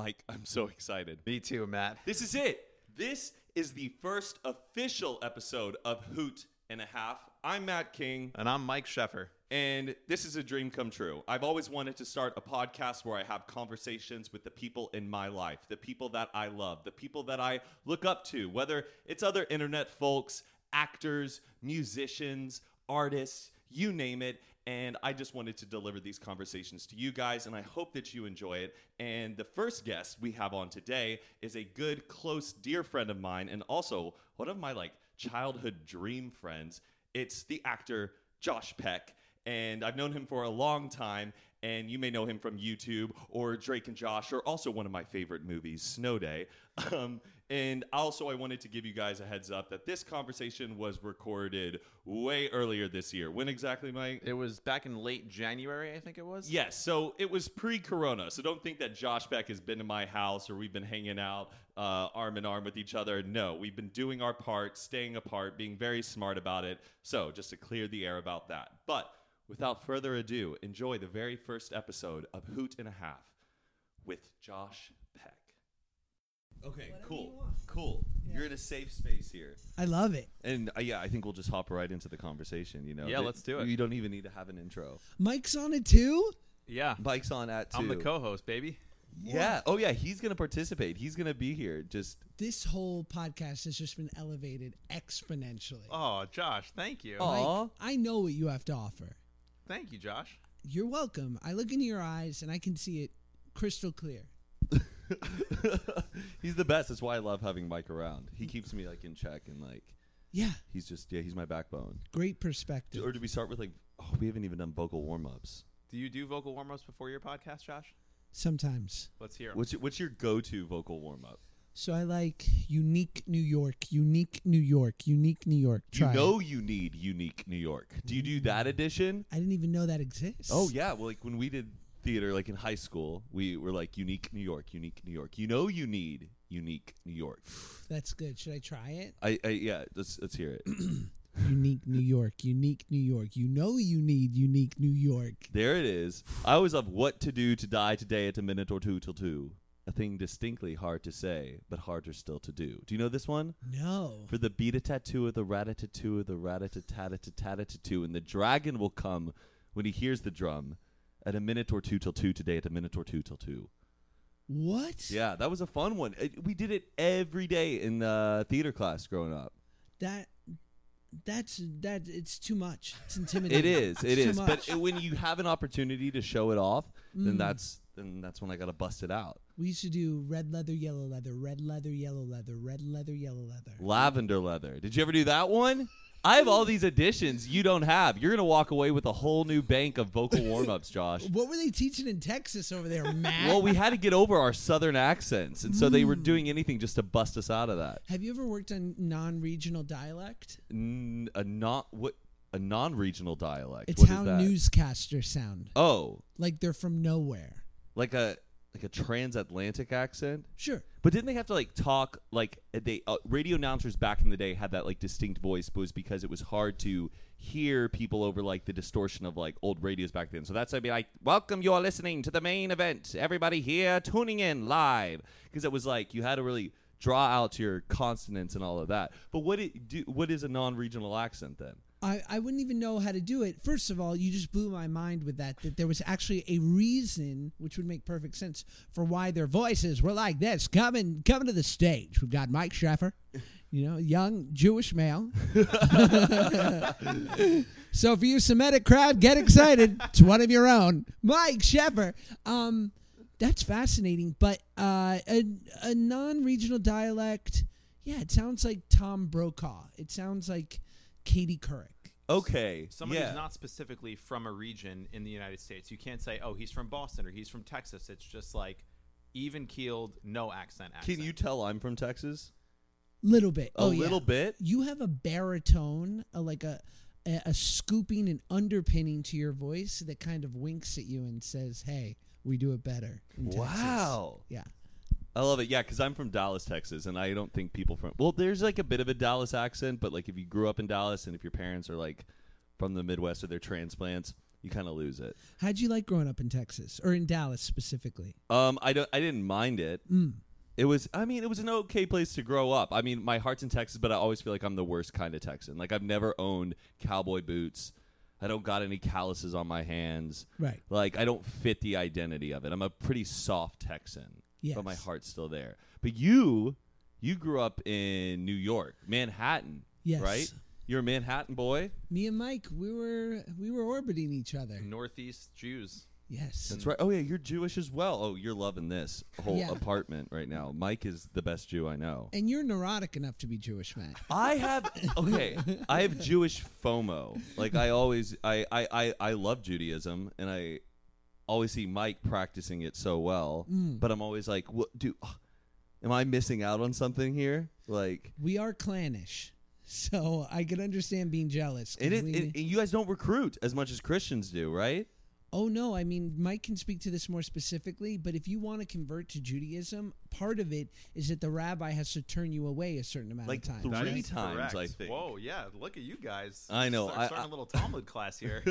Mike, I'm so excited. Me too, Matt. This is it. This is the first official episode of Hoot and a Half. I'm Matt King. And I'm Mike Sheffer. And this is a dream come true. I've always wanted to start a podcast where I have conversations with the people in my life, the people that I love, the people that I look up to, whether it's other internet folks, actors, musicians, artists, you name it. And I just wanted to deliver these conversations to you guys, and I hope that you enjoy it. And the first guest we have on today is a good, close, dear friend of mine, and also one of my childhood dream friends. It's the actor Josh Peck. And I've known him for a long time, and you may know him from YouTube or Drake and Josh, or also one of my favorite movies, Snow Day. And also I wanted to give you guys a heads up that this conversation was recorded way earlier this year. When exactly, Mike? It was back in late January, I think it was. Yes, so it was pre-corona. So don't think that Josh Beck has been to my house or we've been hanging out arm in arm with each other. No, we've been doing our part, staying apart, being very smart about it. So just to clear the air about that. But without further ado, enjoy the very first episode of Hoot and a Half with Josh Peck. Okay, cool. Yeah. You're in a safe space here. I love it. And I think we'll just hop right into the conversation, you know. Yeah, let's do it. You don't even need to have an intro. Mike's on it too? Yeah. Mike's on at 2. I'm the co-host, baby. Yeah. What? Oh, yeah, he's going to participate. He's going to be here. This whole podcast has just been elevated exponentially. Oh, Josh, thank you. Aw. Mike, I know what you have to offer. Thank you, Josh. You're welcome. I look into your eyes and I can see it crystal clear. He's the best. That's why I love having Mike around. He keeps me in check and yeah. He's my backbone. Great perspective. Or do we start with we haven't even done vocal warm-ups. Do you do vocal warm-ups before your podcast, Josh? Sometimes. Let's hear 'em. What's your go-to vocal warm-up? So I like Unique New York, Unique New York, Unique New York. Try it. You need Unique New York. Do you do that edition? I didn't even know that exists. Oh, yeah. Well, when we did theater, in high school, we were Unique New York, Unique New York. You need Unique New York. That's good. Should I try it? Yeah, let's hear it. Unique New York, Unique New York. You need Unique New York. There it is. I always love what to do to die today at a minute or two till 2. A thing distinctly hard to say, but harder still to do. Do you know this one? No. For the beat a tattoo of the rat-a-tattoo of the rat-a-tat-a-tat-a-tat-a-tattoo, and the dragon will come when he hears the drum at a minute or two till 2 today at a minute or two till 2. What? Yeah, that was a fun one. We did it every day in theater class growing up. That's it's too much. It's intimidating. It is. Much. But when you have an opportunity to show it off, then that's when I got to bust it out. We used to do red leather, yellow leather, red leather, yellow leather, red leather, yellow leather. Lavender leather. Did you ever do that one? I have all these additions you don't have. You're going to walk away with a whole new bank of vocal warm-ups, Josh. What were they teaching in Texas over there, Matt? Well, we had to get over our southern accents, and so they were doing anything just to bust us out of that. Have you ever worked on non-regional dialect? A non-regional dialect. It's what how is that? newscasters sound. Oh. Like they're from nowhere. Like a transatlantic accent? Sure. But didn't they have to talk radio announcers back in the day had that distinct voice, but it was because it was hard to hear people over the distortion of old radios back then. So that's I'd be welcome, you're listening to the main event. Everybody here tuning in live. Because it was you had to really draw out your consonants and all of that. But what is a non-regional accent then? I wouldn't even know how to do it. First of all, you just blew my mind with that there was actually a reason, which would make perfect sense, for why their voices were like this. Coming to the stage, we've got Mike Sheffer, young Jewish male. So for you Semitic crowd, get excited. It's one of your own. Mike Sheffer. That's fascinating. But a non-regional dialect, yeah, it sounds like Tom Brokaw. It sounds like Katie Couric. Okay. Somebody who's not specifically from a region in the United States. You can't say, oh, he's from Boston or he's from Texas. It's just even-keeled, no accent. Can you tell I'm from Texas? Little bit. A little bit? You have a baritone, a scooping and underpinning to your voice that kind of winks at you and says, hey, we do it better in Texas. Wow. Yeah. I love it. Yeah, because I'm from Dallas, Texas, and I don't think people from... Well, there's a bit of a Dallas accent, but if you grew up in Dallas and if your parents are from the Midwest or they're transplants, you kind of lose it. How'd you like growing up in Texas or in Dallas specifically? I didn't mind it. Mm. It was an okay place to grow up. I mean, my heart's in Texas, but I always feel like I'm the worst kind of Texan. Like, I've never owned cowboy boots. I don't got any calluses on my hands. Right. Like, I don't fit the identity of it. I'm a pretty soft Texan, Yes. but my heart's still there. But you grew up in New York, Manhattan, Yes. right? You're a Manhattan boy? Me and Mike, we were orbiting each other. Northeast Jews. Yes. That's right. Oh, yeah, you're Jewish as well. Oh, you're loving this whole Yeah. apartment right now. Mike is the best Jew I know. And you're neurotic enough to be Jewish, Matt. I have Jewish FOMO. Like, I love Judaism, and I always see Mike practicing it so well. But I'm always like, what, am I missing out on something here? Like, We are clannish, so I can understand being jealous. 'Cause and you guys don't recruit as much as Christians do, right? Oh, no. I mean, Mike can speak to this more specifically, but if you want to convert to Judaism, part of it is that the rabbi has to turn you away a certain amount Like of times. three That right? is times, correct. I think. Whoa, yeah. Look at you guys. I know. Starting a little Talmud class here.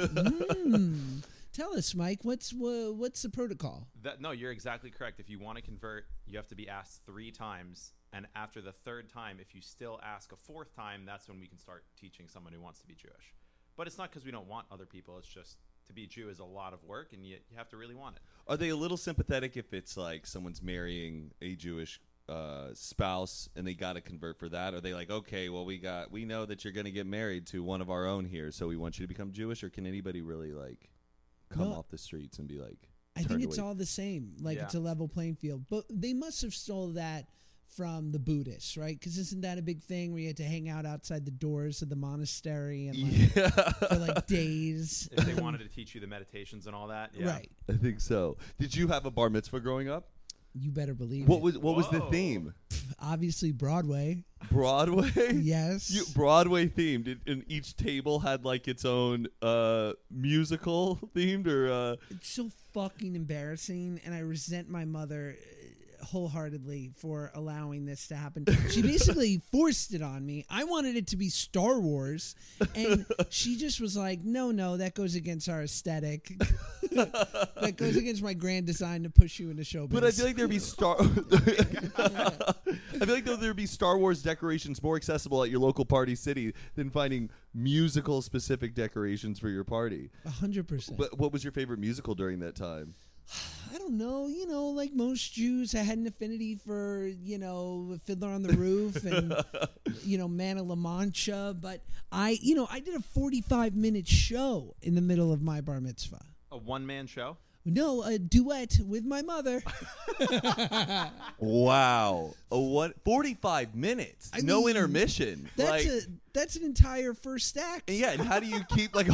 Tell us, Mike, what's the protocol? No, you're exactly correct. If you want to convert, you have to be asked 3 times. And after the 3rd time, if you still ask a 4th time, that's when we can start teaching someone who wants to be Jewish. But it's not because we don't want other people. It's just to be Jew is a lot of work, and you have to really want it. Are they a little sympathetic if it's like someone's marrying a Jewish spouse and they got to convert for that? Are they like, okay, well, we know that you're going to get married to one of our own here, so we want you to become Jewish? Or can anybody really like come No. off the streets and be like, I think turned it's away? all the same. Like, Yeah. it's a level playing field. But they must have stole that from the Buddhists, right? Because isn't that a big thing where you had to hang out outside the doors of the monastery and like, for like days? If they wanted to teach you the meditations and all that, yeah. Right. I think so. Did you have a bar mitzvah growing up? You better believe What it. was the Whoa. theme? Obviously, Broadway. Broadway? Yes. Broadway themed, and each table had like its own musical themed, or It's so fucking embarrassing, and I resent my mother wholeheartedly for allowing this to happen. She basically forced it on me. I wanted it to be Star Wars, and she just was like, no, that goes against our aesthetic. That goes against my grand design to push you into showbiz. But I feel like there'd be there'd be Star Wars decorations more accessible at your local party city than finding musical specific decorations for your party. 100%. But what was your favorite musical during that time? I don't know. Like most Jews, I had an affinity for, Fiddler on the Roof and, Man of La Mancha. But I did a 45-minute show in the middle of my bar mitzvah. A one-man show? No, a duet with my mother. Wow. 45 minutes. I No mean, intermission. That's an entire first act. Yeah, and how do you keep like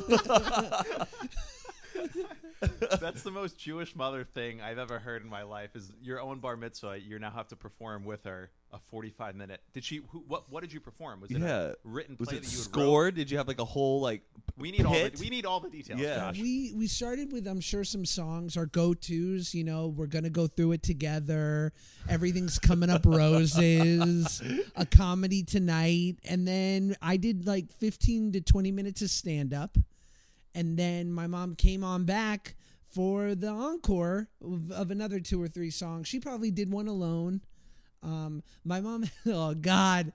That's the most Jewish mother thing I've ever heard in my life is your own bar mitzvah. You now have to perform with her a 45-minute. Did she? What did you perform? Was it a written Was play it that you would scored? Did you have like a whole like We need pit? all the details. Yeah. Josh. We started with, I'm sure, some songs, our go-tos. We're going to go through it together. Everything's coming up roses, a comedy tonight. And then I did like 15 to 20 minutes of stand-up. And then my mom came on back for the encore of another 2 or 3 songs. She probably did one alone. My mom, oh God.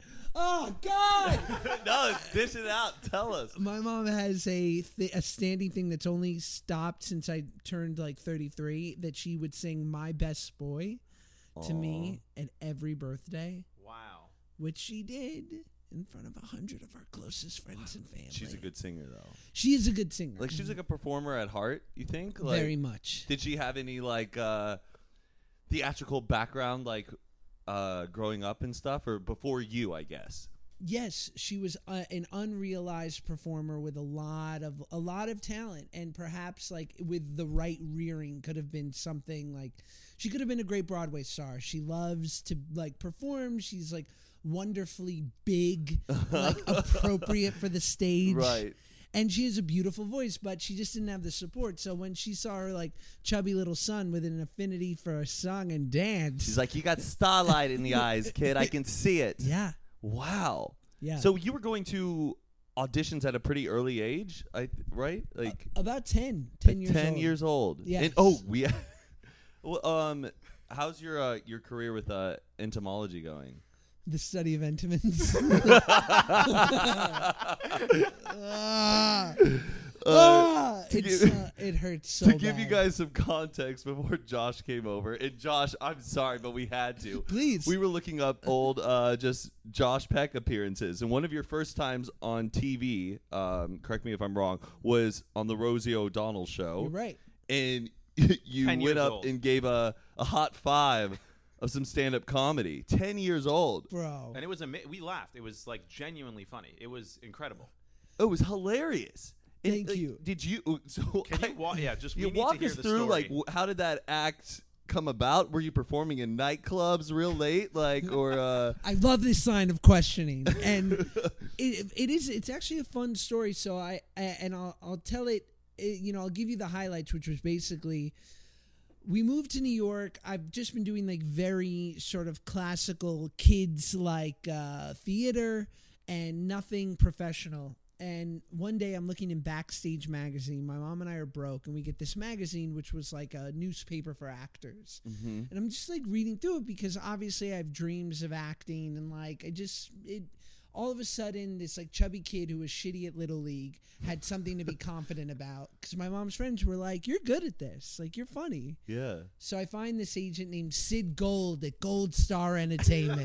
No, dish it out. Tell us. My mom has a standing thing that's only stopped since I turned like 33, that she would sing My Best Boy to me at every birthday, Wow. which she did in front of 100 of our closest friends and family. She's a good singer though. She is a good singer. Like she's like a performer at heart, you think? Like, very much. Did she have any like theatrical background like growing up and stuff, or before you, I guess? Yes, she was an unrealized performer with a lot of talent, and perhaps like with the right rearing could have been something like she could have been a great Broadway star. She loves to like perform. She's like wonderfully big, like appropriate for the stage. Right. And she has a beautiful voice, but she just didn't have the support. So when she saw her like chubby little son with an affinity for song and dance, She's like, you got starlight in the eyes, kid. I can see it. yeah. Wow. Yeah. So you were going to auditions at a pretty early age, right? Like About 10 years 10 old. years old. Yes. And, we well, how's your career with entomology going? The study of entomans. It hurts so To bad. give you guys some context before Josh came over, and Josh, I'm sorry, but we had to. Please. We were looking up old just Josh Peck appearances, and one of your first times on TV, correct me if I'm wrong, was on the Rosie O'Donnell show. You're right. And you 10 went years up old. and gave a hot five of some stand-up comedy. 10 years old. Bro. And it was we laughed. It was like genuinely funny. It was incredible. It was hilarious. And, Thank you. Did you? So Can you walk? Yeah, just we you need to walk hear us the through story. like how did that act come about? Were you performing in nightclubs real late, like, or? I love this sign of questioning, and it's actually a fun story. So I'll tell it. I'll give you the highlights, which was basically we moved to New York. I've just been doing like very sort of classical kids like theater and nothing professional. And one day I'm looking in Backstage magazine. My mom and I are broke, and we get this magazine, which was like a newspaper for actors. Mm-hmm. And I'm just like reading through it because obviously I have dreams of acting, and like all of a sudden this like chubby kid who was shitty at Little League had something to be confident about because my mom's friends were like, "You're good at this, like you're funny." Yeah. So I find this agent named Sid Gold at Gold Star Entertainment.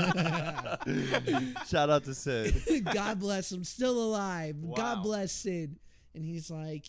Shout out to Sid. God bless him, still alive. Wow. God bless Sid. And he's like,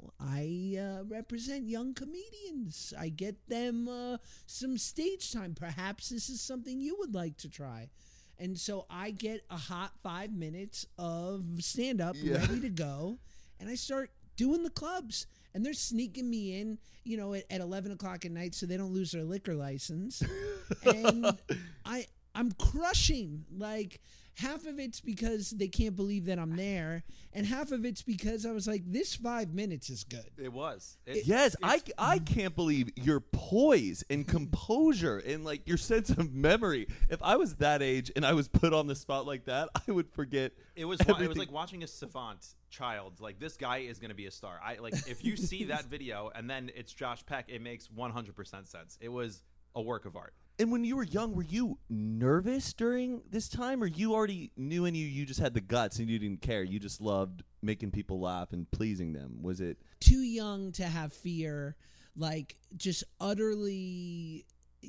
I represent young comedians. I get them some stage time. Perhaps this is something you would like to try. And so I get a hot 5 minutes of stand-up ready to go. And I start doing the clubs. And they're sneaking me in, at 11 o'clock at night so they don't lose their liquor license. And I'm crushing. Like, half of it's because they can't believe that I'm there. And half of it's because I was like, this 5 minutes is good. It was. Yes, I can't believe your poise and composure and like your sense of memory. If I was that age and I was put on the spot like that, I would forget. It was like watching a savant child. Like, this guy is going to be a star. If you see that video and then it's Josh Peck, it makes 100% sense. It was a work of art. And when you were young, were you nervous during this time, or you already knew in you just had the guts and you didn't care? You just loved making people laugh and pleasing them. Was it too young to have fear? Like, just utterly,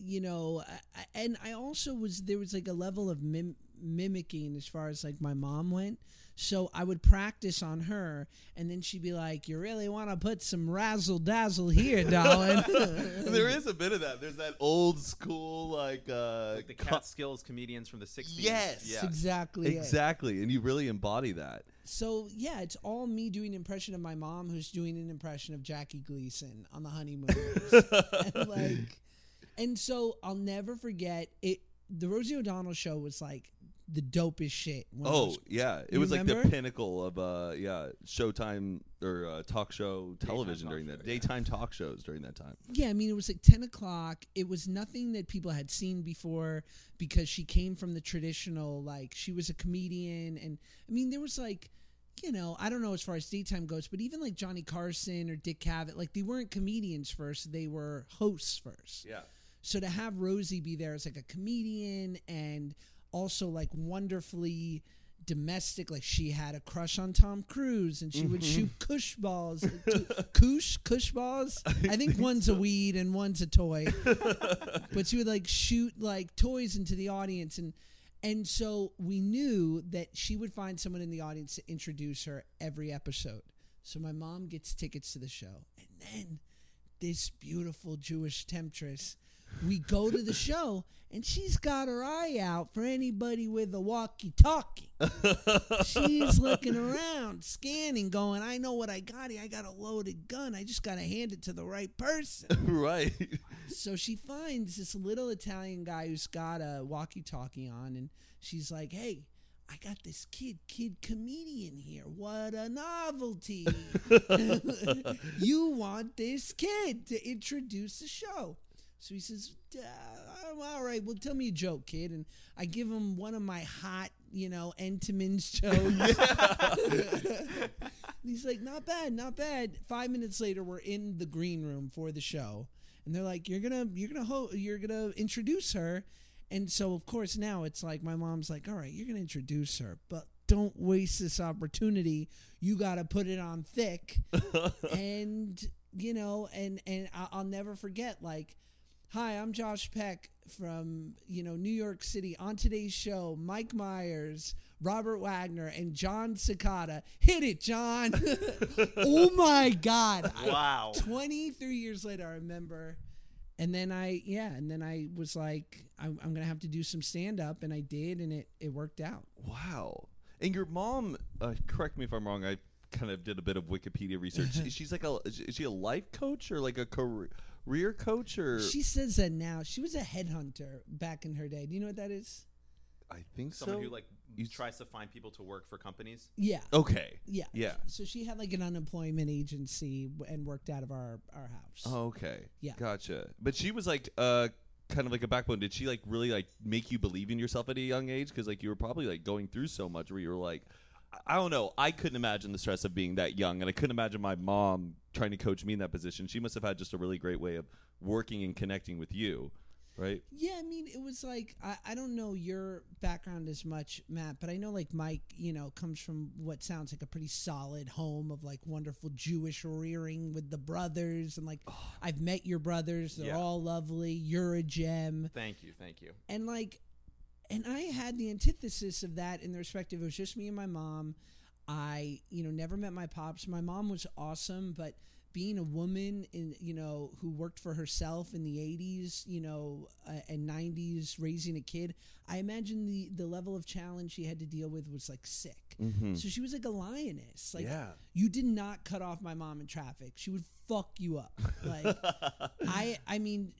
and I also there was like a level of mimicking as far as like my mom went. So I would practice on her, and then she'd be like, "You really want to put some razzle dazzle here, darling?" There is a bit of that. There's that old school like the Catskills comedians from the 60s. Yes. Yeah. Exactly. And you really embody that. So yeah, it's all me doing an impression of my mom, who's doing an impression of Jackie Gleason on The Honeymooners, and so I'll never forget it. The Rosie O'Donnell show was like the dopest shit. It was like remember? the pinnacle of Showtime or talk show television during that daytime talk shows during that time. Yeah, I mean, it was like 10 o'clock. It was nothing that people had seen before because she came from the traditional, like, she was a comedian. And, I mean, there was like, I don't know as far as daytime goes, but even like Johnny Carson or Dick Cavett, like, they weren't comedians first. They were hosts first. Yeah. So to have Rosie be there as like a comedian and also like wonderfully domestic, like she had a crush on Tom Cruise and she would shoot kush balls. Kush balls? I think one's a weed and one's a toy. But she would like shoot like toys into the audience, and so we knew that she would find someone in the audience to introduce her every episode. So my mom gets tickets to the show, and then this beautiful Jewish temptress, we go to the show, and she's got her eye out for anybody with a walkie-talkie. She's looking around, scanning, going, I know what I got here. I got a loaded gun. I just got to hand it to the right person. Right. So she finds this little Italian guy who's got a walkie-talkie on, and she's like, hey, I got this kid comedian here. What a novelty. You want this kid to introduce the show. So he says, all right, well, tell me a joke, kid. And I give him one of my hot, Entenmann's show. He's like, not bad, not bad. 5 minutes later, we're in the green room for the show, and they're like, you're gonna introduce her, and so of course now it's like my mom's like, all right, you're gonna introduce her, but don't waste this opportunity. You gotta put it on thick, and I'll never forget, like, hi, I'm Josh Peck from, New York City. On today's show, Mike Myers, Robert Wagner, and John Cicada. Hit it, John. Oh, my God. Wow. 23 years later, I remember. And then I was like, I'm going to have to do some stand-up, and I did, and it worked out. Wow. And your mom, correct me if I'm wrong, I kind of did a bit of Wikipedia research. She's like is she a life coach or like a career coach, or? She says that now. She was a headhunter back in her day. Do you know what that is? I think Someone so. who tries to find people to work for companies. Yeah. Okay. Yeah. Yeah. So she had like an unemployment agency and worked out of our house. Oh, okay. Yeah. Gotcha. But she was like kind of like a backbone. Did she like really like make you believe in yourself at a young age? Because like you were probably like going through so much where you were like, I don't know. I couldn't imagine the stress of being that young, and I couldn't imagine my mom trying to coach me in that position. She must have had just a really great way of working and connecting with you, right? Yeah, I mean, it was like, I don't know your background as much, Matt, but I know like Mike, comes from what sounds like a pretty solid home of like wonderful Jewish rearing with the brothers, and like I've met your brothers. They're all lovely. You're a gem. Thank you. And like, and I had the antithesis of that in the respect of it was just me and my mom. I, never met my pops. My mom was awesome, but being a woman in, who worked for herself in the 80s, and 90s, raising a kid, I imagine the level of challenge she had to deal with was like sick. Mm-hmm. So she was like a lioness. Like, you did not cut off my mom in traffic. She would fuck you up. Like, I mean,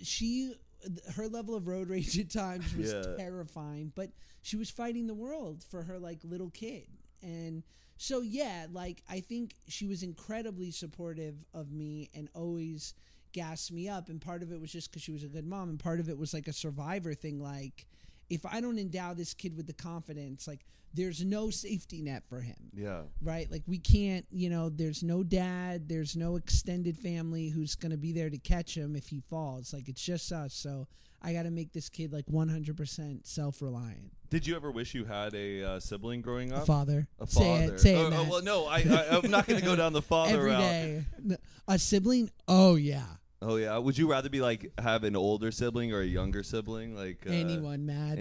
her level of road rage at times was terrifying, but she was fighting the world for her like little kid. And so like I think she was incredibly supportive of me and always gassed me up, and part of it was just because she was a good mom, and part of it was like a survivor thing. Like, if I don't endow this kid with the confidence, like there's no safety net for him. Yeah. Right? Like we can't, there's no dad, there's no extended family who's going to be there to catch him if he falls. Like it's just us. So I got to make this kid like 100% self-reliant. Did you ever wish you had a sibling growing up? A father. A father. Say it, Matt. Well, no, I'm not going to go down the father Every route. day. A sibling? Oh, yeah. Oh yeah. Would you rather be like have an older sibling or a younger sibling? Like anyone, Matt.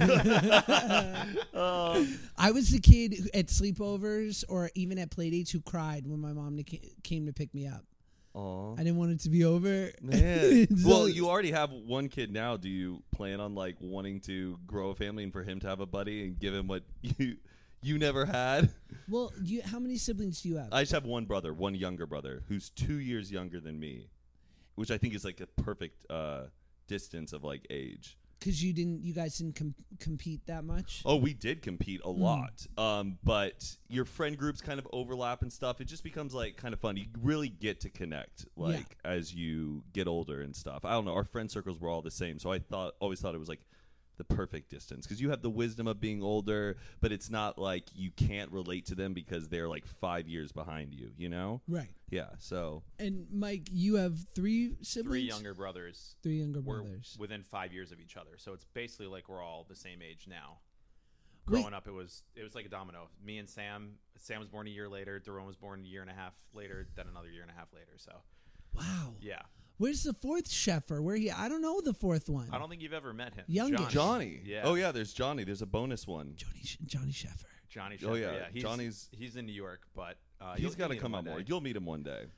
Oh. I was the kid at sleepovers or even at playdates who cried when my mom came to pick me up. Aw. I didn't want it to be over. Man. So- Well, you already have one kid now. Do you plan on like wanting to grow a family and for him to have a buddy and give him what you never had? Well, how many siblings do you have? I just have one brother, one younger brother, who's 2 years younger than me, which I think is like a perfect distance of like age. Because you guys didn't compete that much? Oh, we did compete a lot. But your friend groups kind of overlap and stuff. It just becomes like kind of fun. You really get to connect like as you get older and stuff. I don't know. Our friend circles were all the same. So I always thought it was like the perfect distance because you have the wisdom of being older, but it's not like you can't relate to them because they're like 5 years behind you, you know? Right. Yeah, so. And Mike, you have 3 siblings? 3 younger brothers. 3 younger We're brothers. within 5 years of each other, so it's basically like we're all the same age now. Wait. Growing up, it was like a domino. Me and Sam was born a year later. Daron was born a year and a half later. Then another year and a half later. So, Wow. yeah. Where's the 4th Sheffer? I don't know the 4th one. I don't think you've ever met him. Youngest. Johnny. Yeah. Oh, yeah, there's Johnny. There's a bonus one. Johnny Sheffer. Johnny. Oh, Sheffer, yeah. Johnny's. He's in New York, but He's got to you'll come meet out him more. one day. You'll meet him one day.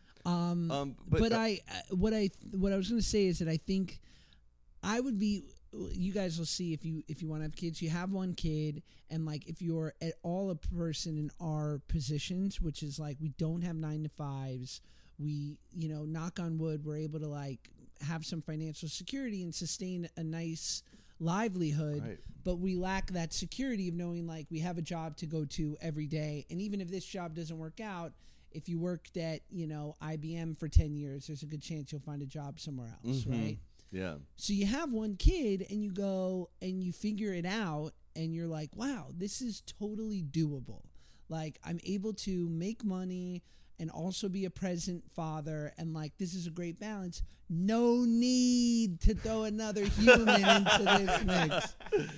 But what I was going to say is that I think I would be. You guys will see if you want to have kids. You have one kid, and like if you're at all a person in our positions, which is like we don't have 9 to 5s. We knock on wood, we're able to like have some financial security and sustain a nice livelihood. Right. But we lack that security of knowing like we have a job to go to every day, and even if this job doesn't work out. If you worked at, IBM for 10 years, there's a good chance you'll find a job somewhere else, Mm-hmm. right? Yeah. So you have one kid and you go and you figure it out and you're like, wow, this is totally doable. Like, I'm able to make money and also be a present father, and like, this is a great balance. No need to throw another human into this mix.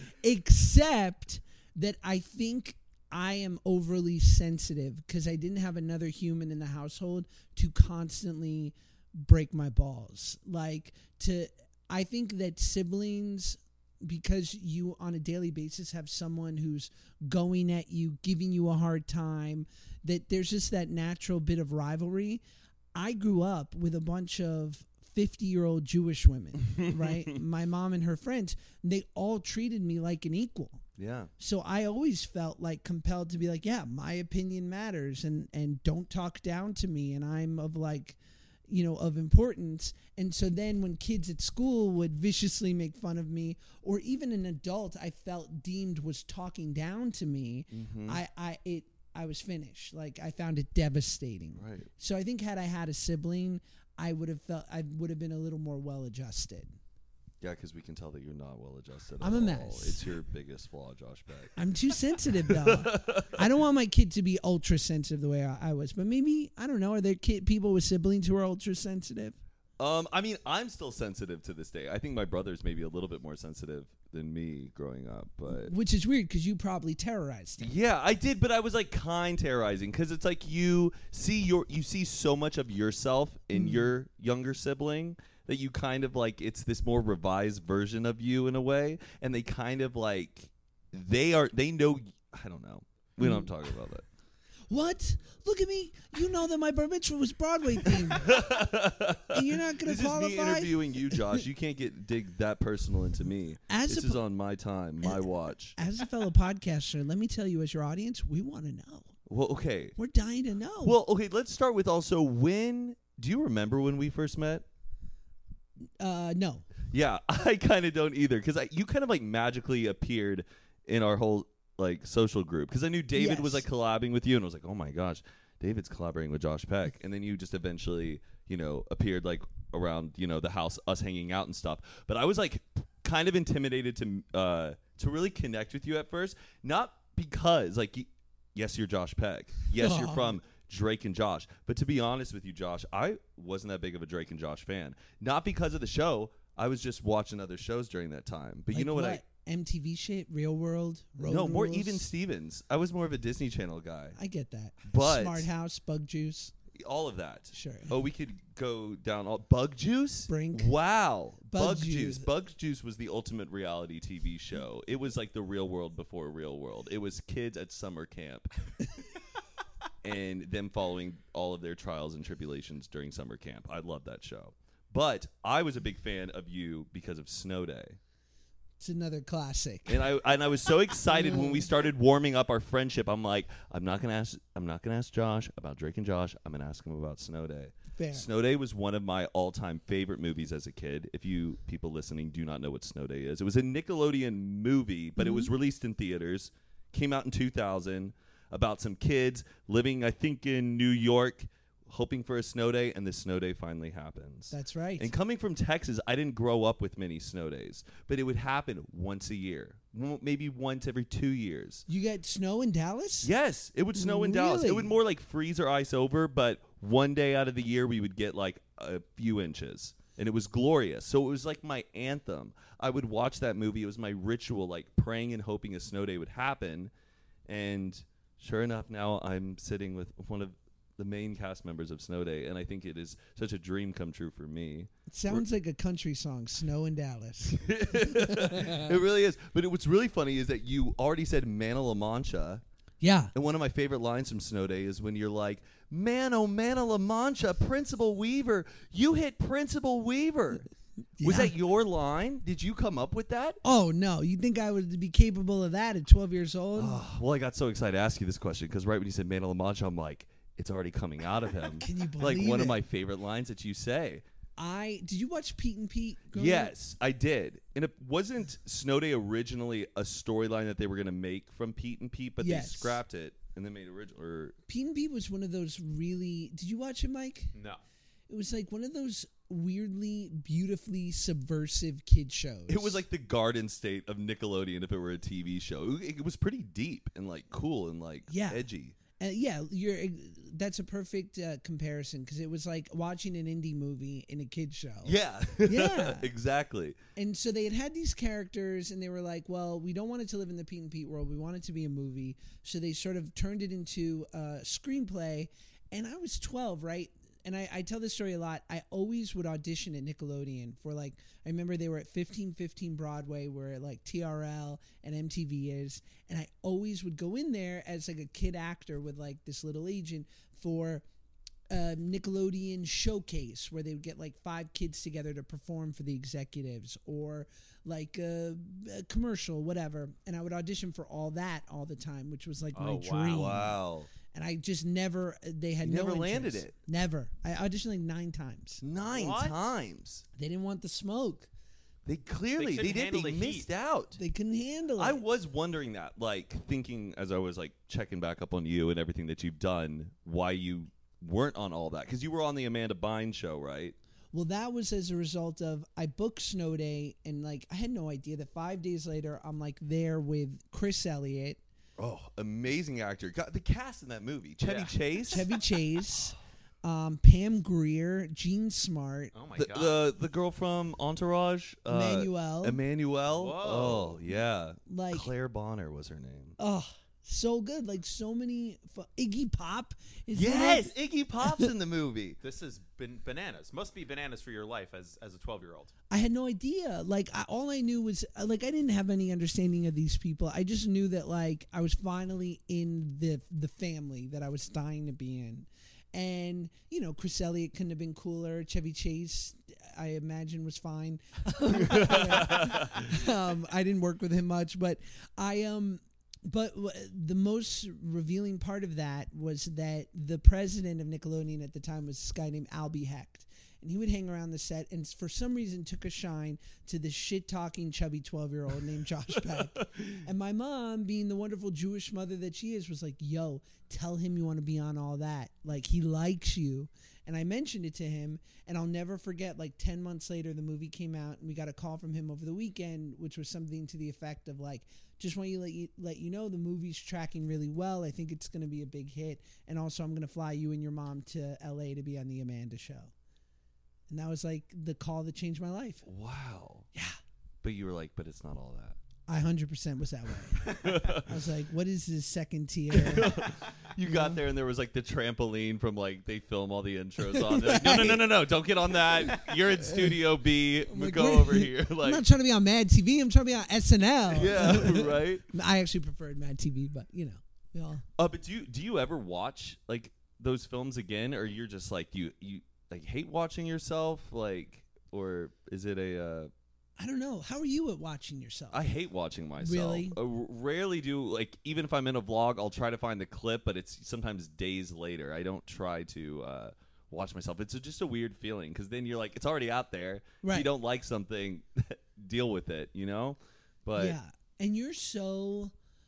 Except that I think I am overly sensitive because I didn't have another human in the household to constantly break my balls. I think that siblings, because you on a daily basis have someone who's going at you, giving you a hard time, that there's just that natural bit of rivalry. I grew up with a bunch of 50-year-old Jewish women, right? My mom and her friends, they all treated me like an equal. Yeah. So I always felt like compelled to be like, yeah, my opinion matters, and don't talk down to me, and I'm of like, of importance. And so then when kids at school would viciously make fun of me, or even an adult I felt deemed was talking down to me, I was finished. Like, I found it devastating. Right. So I think had I had a sibling, I would have been a little more well-adjusted. Yeah, because we can tell that you're not well-adjusted I'm at a all. mess. It's your biggest flaw, Josh Beck. I'm too sensitive, though. I don't want my kid to be ultra-sensitive the way I was. But maybe, I don't know, are there people with siblings who are ultra-sensitive? I mean, I'm still sensitive to this day. I think my brother's maybe a little bit more sensitive than me growing up, but Which is weird because you probably terrorized him. yeah, I did, but I was like kind terrorizing because it's like you see so much of yourself in your younger sibling that you kind of like, it's this more revised version of you in a way, and they kind of like they know. I don't know. We don't talk about that. What? Look at me. You know that my bar mitzvah was Broadway themed. And you're not going to qualify? This is me interviewing you, Josh. You can't dig that personal into me. This is on my time, my watch. As a fellow podcaster, let me tell you, as your audience, we want to know. Well, okay. We're dying to know. Well, okay, let's start with also do you remember when we first met? No. Yeah, I kind of don't either because you kind of like magically appeared in our whole like social group because I knew David was like collabing with you and I was like, oh my gosh, David's collaborating with Josh Peck, and then you just eventually appeared like around the house, us hanging out and stuff. But I was like kind of intimidated to really connect with you at first, not because like yes, you're Josh Peck, yes, you're from Drake and Josh, but to be honest with you, Josh, I wasn't that big of a Drake and Josh fan, not because of the show. I was just watching other shows during that time. But like you know what MTV shit, Real World, Road No, more Rules? Even Stevens. I was more of a Disney Channel guy. I get that. But Smart House, Bug Juice. All of that. Sure. Oh, we could go down all Bug Juice? Brink. Wow. Bug Juice. Juice. Bug Juice was the ultimate reality TV show. It was like the Real World before Real World. It was kids at summer camp. And them following all of their trials and tribulations during summer camp. I love that show. But I was a big fan of you because of Snow Day. It's another classic. And I was so excited when we started warming up our friendship. I'm like, I'm not gonna ask Josh about Drake and Josh. I'm gonna ask him about Snow Day. Fair. Snow Day was one of my all-time favorite movies as a kid. If you people listening do not know what Snow Day is, it was a Nickelodeon movie, but it was released in theaters. Came out in 2000 about some kids living, I think, in New York, hoping for a snow day, and the snow day finally happens. That's right. And coming from Texas, I didn't grow up with many snow days, but it would happen once a year, maybe once every 2 years. You get snow in Dallas? Yes, it would snow in Dallas. Really? It would more like freeze or ice over, but one day out of the year we would get like a few inches, and it was glorious. So it was like my anthem. I would watch that movie. It was my ritual, like praying and hoping a snow day would happen. And sure enough, now I'm sitting with one of the main cast members of Snow Day, and I think it is such a dream come true for me. It sounds like a country song, Snow in Dallas. It really is. But what's really funny is that you already said Man of La Mancha. Yeah. And one of my favorite lines from Snow Day is when you're like, man, oh, man of La Mancha, Principal Weaver, you hit Principal Weaver. Yeah. Was that your line? Did you come up with that? Oh, no. You think I would be capable of that at 12 years old? Well, I got so excited to ask you this question because right when you said Man of La Mancha, I'm like, it's already coming out of him. Can you believe like one it? of my favorite lines that you say. Did you watch Pete and Pete? Yes, I did. And it wasn't Snow Day originally a storyline that they were going to make from Pete and Pete, but they scrapped it and then made original. Pete and Pete was one of those really. Did you watch it, Mike? No. It was like one of those weirdly, beautifully subversive kid shows. It was like the Garden State of Nickelodeon if it were a TV show. It was pretty deep and like cool and like edgy. That's a perfect comparison because it was like watching an indie movie in a kid show. Yeah. Yeah. Exactly. And so they had these characters and they were like, well, we don't want it to live in the Pete and Pete world. We want it to be a movie. So they sort of turned it into a screenplay. And I was 12, right? And I tell this story a lot. I always would audition at Nickelodeon for like, I remember they were at 1515 Broadway where like TRL and MTV is. And I always would go in there as like a kid actor with like this little agent for a Nickelodeon showcase where they would get like 5 kids together to perform for the executives or like a commercial, whatever. And I would audition for all that all the time, which was like my dream. Wow. And I just never, they had You no never interest. landed it. Never. I auditioned like 9 times. 9 What? times. They didn't want the smoke. They clearly, couldn't handle they the missed heat. out. They couldn't handle it. I was wondering that, like thinking as I was like checking back up on you and everything that you've done, why you weren't on all that. Because you were on the Amanda Bynes show, right? Well, that was as a result of I booked Snow Day, and like I had no idea that 5 days later I'm like there with Chris Elliott, Oh, amazing actor. God, the cast in that movie. Chevy Chase. Chevy Chase, Pam Grier, Gene Smart, Oh my the, god. the girl from Entourage. Emmanuel. Emmanuel. Whoa. Oh, yeah. Like Claire Bonner was her name. oh, so good. Like so many. Iggy Pop is Yes, in it. Iggy Pop's in the movie. This has been bananas. Must be bananas for your life as a 12-year-old. I had no idea. Like all I knew was like I didn't have any understanding of these people. I just knew that like I was finally in the family that I was dying to be in. And, you know, Chris Elliott couldn't have been cooler. Chevy Chase, I imagine, was fine. I didn't work with him much, but the most revealing part of that was that the president of Nickelodeon at the time was this guy named Albie Hecht. And he would hang around the set and for some reason took a shine to this shit-talking, chubby 12-year-old named Josh Peck. And my mom, being the wonderful Jewish mother that she is, was like, yo, tell him you want to be on all that. Like, he likes you. And I mentioned it to him, and I'll never forget, like, 10 months later, the movie came out, and we got a call from him over the weekend, which was something to the effect of, like, just want to let you know the movie's tracking really well. I think it's going to be a big hit. And also, I'm going to fly you and your mom to L.A. to be on the Amanda show. And that was, like, the call that changed my life. Wow. Yeah. But you were like, but it's not all that. I 100% was that way. I was like, what is this second tier? You got there and there was like the trampoline from like they film all the intros on. They're like, no, don't get on that. You're in Studio B. I'm like, Go wait, over here. I'm Like, not trying to be on Mad TV. I'm trying to be on SNL. yeah, right. I actually preferred Mad TV, but you know, we all. But do you ever watch like those films again, or you're just like you like hate watching yourself, like, or is it a? I don't know. How are you at watching yourself? I hate watching myself. Really? Rarely do, like, even if I'm in a vlog, I'll try to find the clip, but it's sometimes days later. I don't try to watch myself. It's just a weird feeling because then you're like, it's already out there. Right. If you don't like something, deal with it, you know? But yeah, and you're so.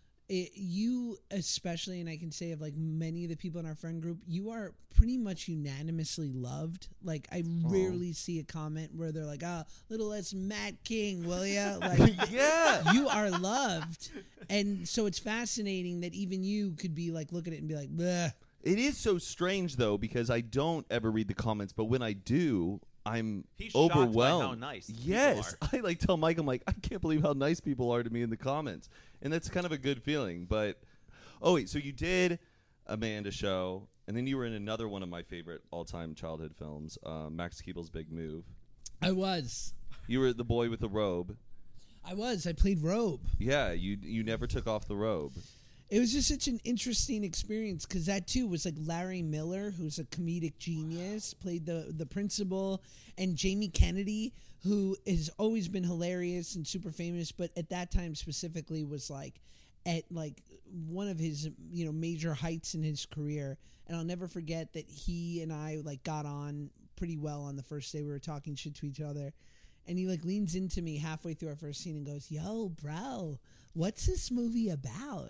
You especially, and I can say of like many of the people in our friend group, you are pretty much unanimously loved. Like I rarely see a comment where they're like, little less Matt King, will ya? Like, yeah. you are loved. And so it's fascinating that even you could be like, look at it and be like, bleh. It is so strange, though, because I don't ever read the comments, but when I do, I'm He's shocked by overwhelmed. how nice people Yes. are. I like tell Mike, I'm like, I can't believe how nice people are to me in the comments. And that's kind of a good feeling. But, oh, wait, so you did Amanda show, and then you were in another one of my favorite all-time childhood films, Max Keeble's Big Move. I was. You were the boy with the robe. I played Robe. Yeah, you never took off the robe. It was just such an interesting experience because that too was like Larry Miller, who's a comedic genius, played the principal, and Jamie Kennedy, who has always been hilarious and super famous, but at that time specifically was like at like one of his major heights in his career. And I'll never forget that he and I like got on pretty well on the first day. We were talking shit to each other. And he like leans into me halfway through our first scene and goes, "Yo, bro, what's this movie about?"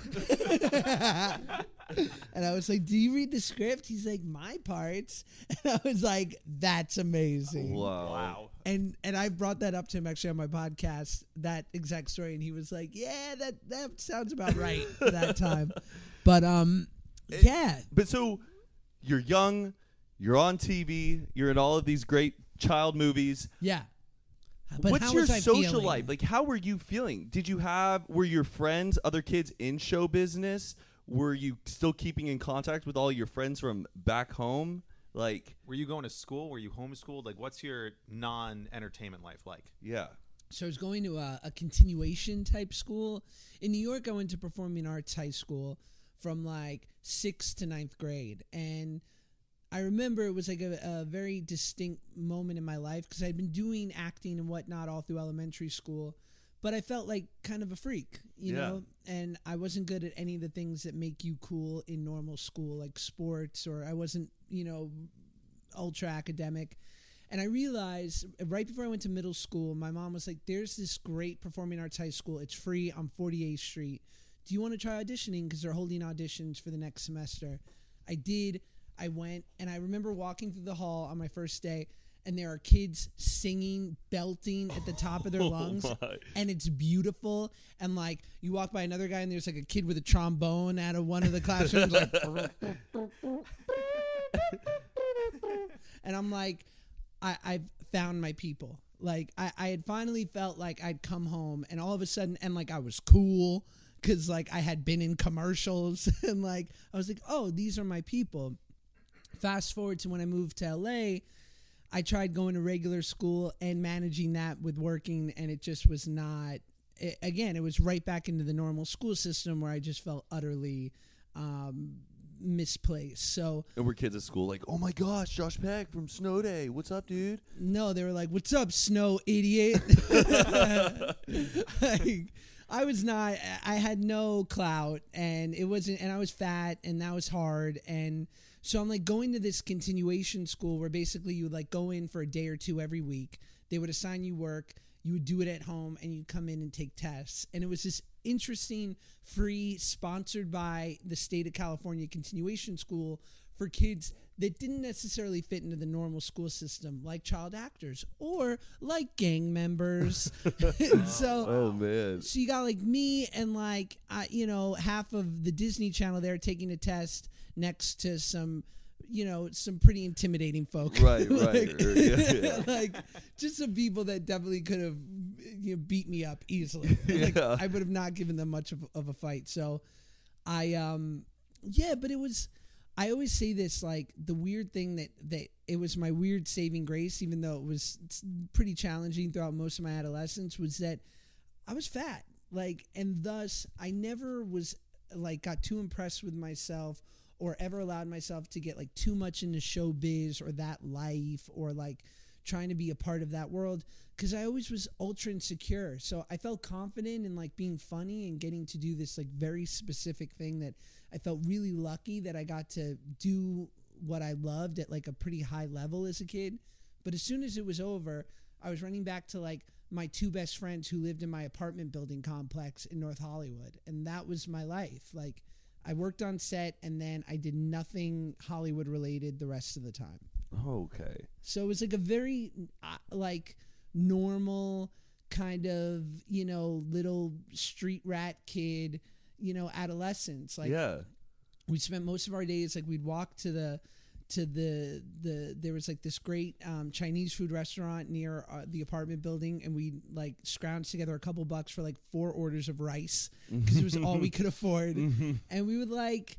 And I was like, do you read the script? He's like, my parts. And I was like, that's amazing. Wow. And I brought that up to him actually on my podcast, that exact story, and he was like, yeah, that sounds about right for that time. But yeah. But so you're young, you're on TV, you're in all of these great child movies. Yeah. But What's how your was I social feeling? life? Like, how were you feeling? Were your friends, other kids in show business? Were you still keeping in contact with all your friends from back home? Like, Were you going to school? Were you homeschooled? Like, what's your non-entertainment life like? yeah. So I was going to a continuation type school. In New York, I went to Performing Arts High School from like 6th to 9th grade. And I remember it was like a very distinct moment in my life because I'd been doing acting and whatnot all through elementary school. But I felt like kind of a freak, you know, and I wasn't good at any of the things that make you cool in normal school, like sports, or I wasn't, ultra academic. And I realized right before I went to middle school, my mom was like, there's this great Performing Arts High School. It's free on 48th Street. Do you want to try auditioning? Because they're holding auditions for the next semester. I did. I went, and I remember walking through the hall on my first day, and there are kids singing, belting at the top of their lungs, and it's beautiful. And like you walk by another guy, and there's like a kid with a trombone out of one of the classrooms, like, and I'm like, I've found my people. Like I had finally felt like I'd come home, and all of a sudden, and like I was cool because like I had been in commercials, and like I was like, oh, these are my people. Fast forward to when I moved to LA. I tried going to regular school and managing that with working, and it just was not. It was right back into the normal school system where I just felt utterly misplaced. So, And were kids at school like, oh my gosh, Josh Peck from Snow Day. What's up, dude? no, they were like, "What's up, Snow idiot?" Like, I was not. I had no clout, and it wasn't. And I was fat, and that was hard. And so I'm like going to this continuation school where basically you would like go in for a day or two every week. They would assign you work. You would do it at home, and you'd come in and take tests. And it was this interesting, free, sponsored by the state of California continuation school for kids that didn't necessarily fit into the normal school system, like child actors or like gang members. So, Oh, man. so you got like me and like half of the Disney Channel there taking a test next to some some pretty intimidating folk. Right, Like- yeah. like just some people that definitely could have beat me up easily. Like, Yeah. I would have not given them much of a fight. So but it was. I always say this, like the weird thing that it was my weird saving grace, even though it was pretty challenging throughout most of my adolescence, was that I was fat, like, and thus I never was like got too impressed with myself or ever allowed myself to get like too much into showbiz or that life or like trying to be a part of that world, because I always was ultra insecure. So I felt confident in like being funny and getting to do this like very specific thing that I felt really lucky that I got to do what I loved at like a pretty high level as a kid. But as soon as it was over, I was running back to like my two best friends who lived in my apartment building complex in North Hollywood. And that was my life. Like I worked on set and then I did nothing Hollywood related the rest of the time. Okay. So it was like a very like normal kind of, little street rat kid, adolescence. Like Yeah. we spent most of our days, like we'd walk to the there was like this great Chinese food restaurant near the apartment building, and we like scrounged together a couple bucks for like 4 orders of rice because it was all we could afford. And we would like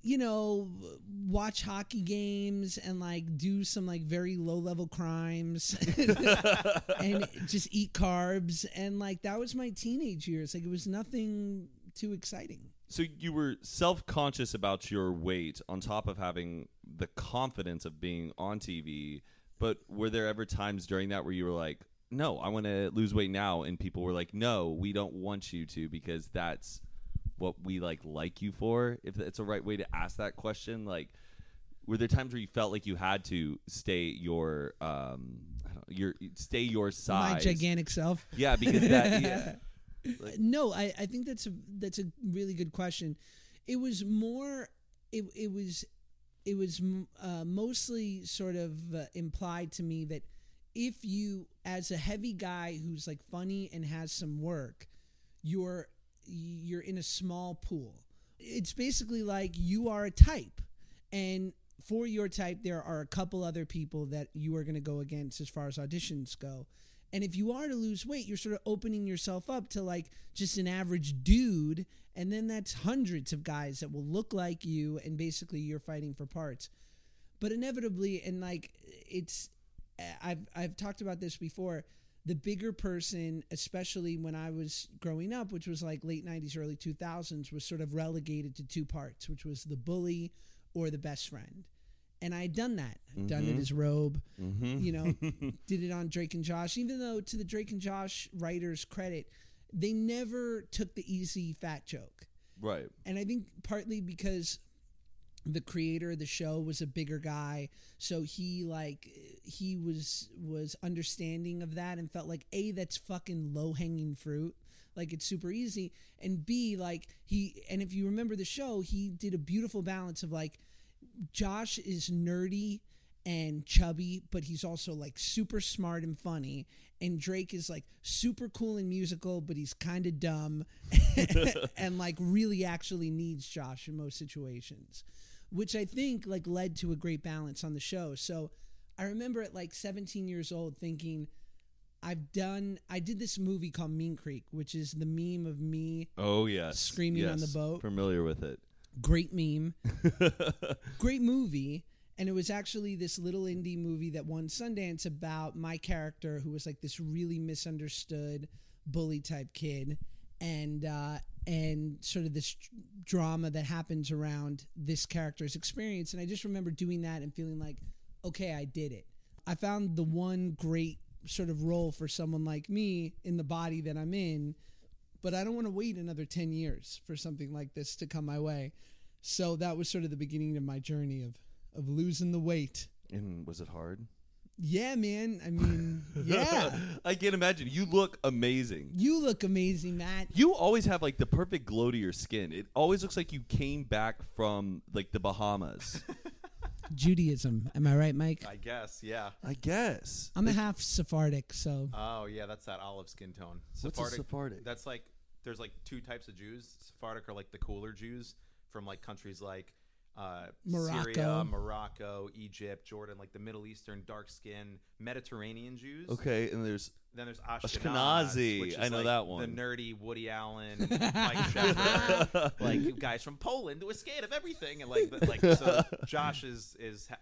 watch hockey games and like do some like very low level crimes and just eat carbs. And like that was my teenage years. Like it was nothing too exciting. So you were self-conscious about your weight on top of having the confidence of being on TV, but were there ever times during that where you were like, no, I want to lose weight now, and people were like, no, we don't want you to because that's what we like you for? If it's a right way to ask that question, like, were there times where you felt like you had to stay your stay your size? My gigantic self. Yeah, because that No, I think that's a really good question. It was more. It was mostly sort of implied to me that if you, as a heavy guy who's like funny and has some work, you're in a small pool. It's basically like you are a type, and for your type, there are a couple other people that you are going to go against as far as auditions go. And if you are to lose weight, you're sort of opening yourself up to like just an average dude. And then that's hundreds of guys that will look like you. And basically you're fighting for parts. But inevitably, and like I've talked about this before, the bigger person, especially when I was growing up, which was like late 90s, early 2000s, was sort of relegated to two parts, which was the bully or the best friend. And I had done that. I'd done it as Robe, did it on Drake and Josh, even though to the Drake and Josh writers' credit, they never took the easy fat joke. Right. And I think partly because the creator of the show was a bigger guy, so he was understanding of that and felt like, A, that's fucking low-hanging fruit. Like, it's super easy. And B, like, and if you remember the show, he did a beautiful balance of like, Josh is nerdy and chubby, but he's also like super smart and funny. And Drake is like super cool and musical, but he's kind of dumb and like really actually needs Josh in most situations, which I think like led to a great balance on the show. So I remember at like 17 years old thinking, I did this movie called Mean Creek, which is the meme of me screaming on the boat. Familiar with it. Great meme. Great movie. And it was actually this little indie movie that won Sundance about my character, who was like this really misunderstood bully type kid, and sort of this drama that happens around this character's experience. And I just remember doing that and feeling like, okay, I did it. I found the one great sort of role for someone like me in the body that I'm in, but I don't want to wait another 10 years for something like this to come my way. So that was sort of the beginning of my journey of losing the weight. And was it hard? Yeah, man. I mean, yeah. I can't imagine. You look amazing. You look amazing, Matt. You always have like the perfect glow to your skin. It always looks like you came back from like the Bahamas. Judaism. Am I right, Mike? I guess, yeah. I guess. I'm a half Sephardic, so. Oh, yeah, that's that olive skin tone. What's a Sephardic? That's like, there's like two types of Jews. Sephardic are like the cooler Jews from like countries like Syria, Morocco, Egypt, Jordan, like the Middle Eastern, dark skin, Mediterranean Jews. Okay, and then there's Ashkenazi. Which is I know like that one. The nerdy Woody Allen, Mike Sheffer, like guys from Poland who are scared of everything, and like so Josh has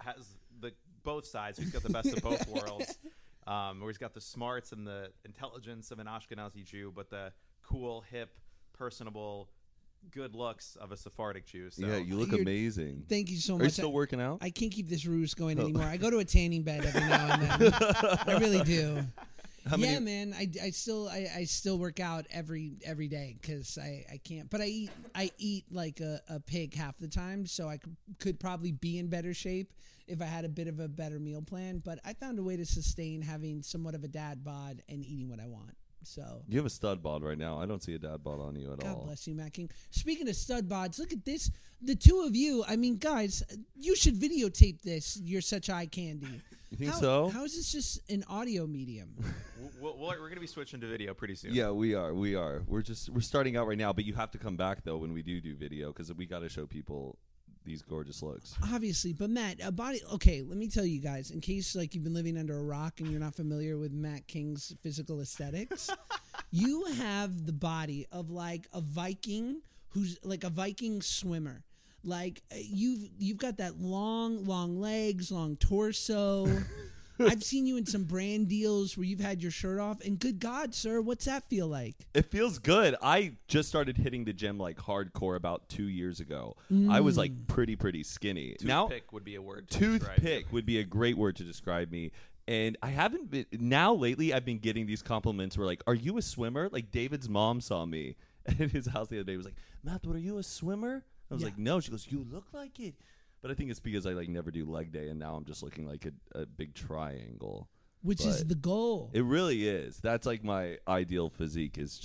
the both sides. He's got the best of both worlds. Where he's got the smarts and the intelligence of an Ashkenazi Jew, but the cool, hip, personable, good looks of a Sephardic Jew. So. Yeah, you look amazing. Thank you so much. Are you still working out? I can't keep this ruse going anymore. I go to a tanning bed every now and then. I really do. Man, I still work out every day because I can't. But I eat like a pig half the time, so I could probably be in better shape if I had a bit of a better meal plan. But I found a way to sustain having somewhat of a dad bod and eating what I want. So you have a stud bod right now. I don't see a dad bod on you at all. God bless you, Matt King. Speaking of stud bods, look at this. The two of you, I mean, guys, you should videotape this. You're such eye candy. You think so? How is this just an audio medium? We're going to be switching to video pretty soon. Yeah, we are. We're starting out right now, but you have to come back though when we do video because we got to show people these gorgeous looks. Obviously, but Matt, a body. Okay, let me tell you guys, in case like you've been living under a rock and you're not familiar with Matt King's physical aesthetics, you have the body of like a Viking who's like a Viking swimmer. Like you've got that long legs, long torso. I've seen you in some brand deals where you've had your shirt off, and good God, sir, what's that feel like? It feels good. I just started hitting the gym like hardcore about 2 years ago. I was like pretty skinny. Toothpick would be a word. Toothpick would be a great word to describe me. And I haven't been now lately. I've been getting these compliments where like, "Are you a swimmer?" Like David's mom saw me at his house the other day. Was like, "Matt, what are you a swimmer?" I was like, "No." She goes, "You look like it." But I think it's because I like never do leg day, and now I'm just looking like a big triangle. Which is the goal. It really is. That's like my ideal physique is just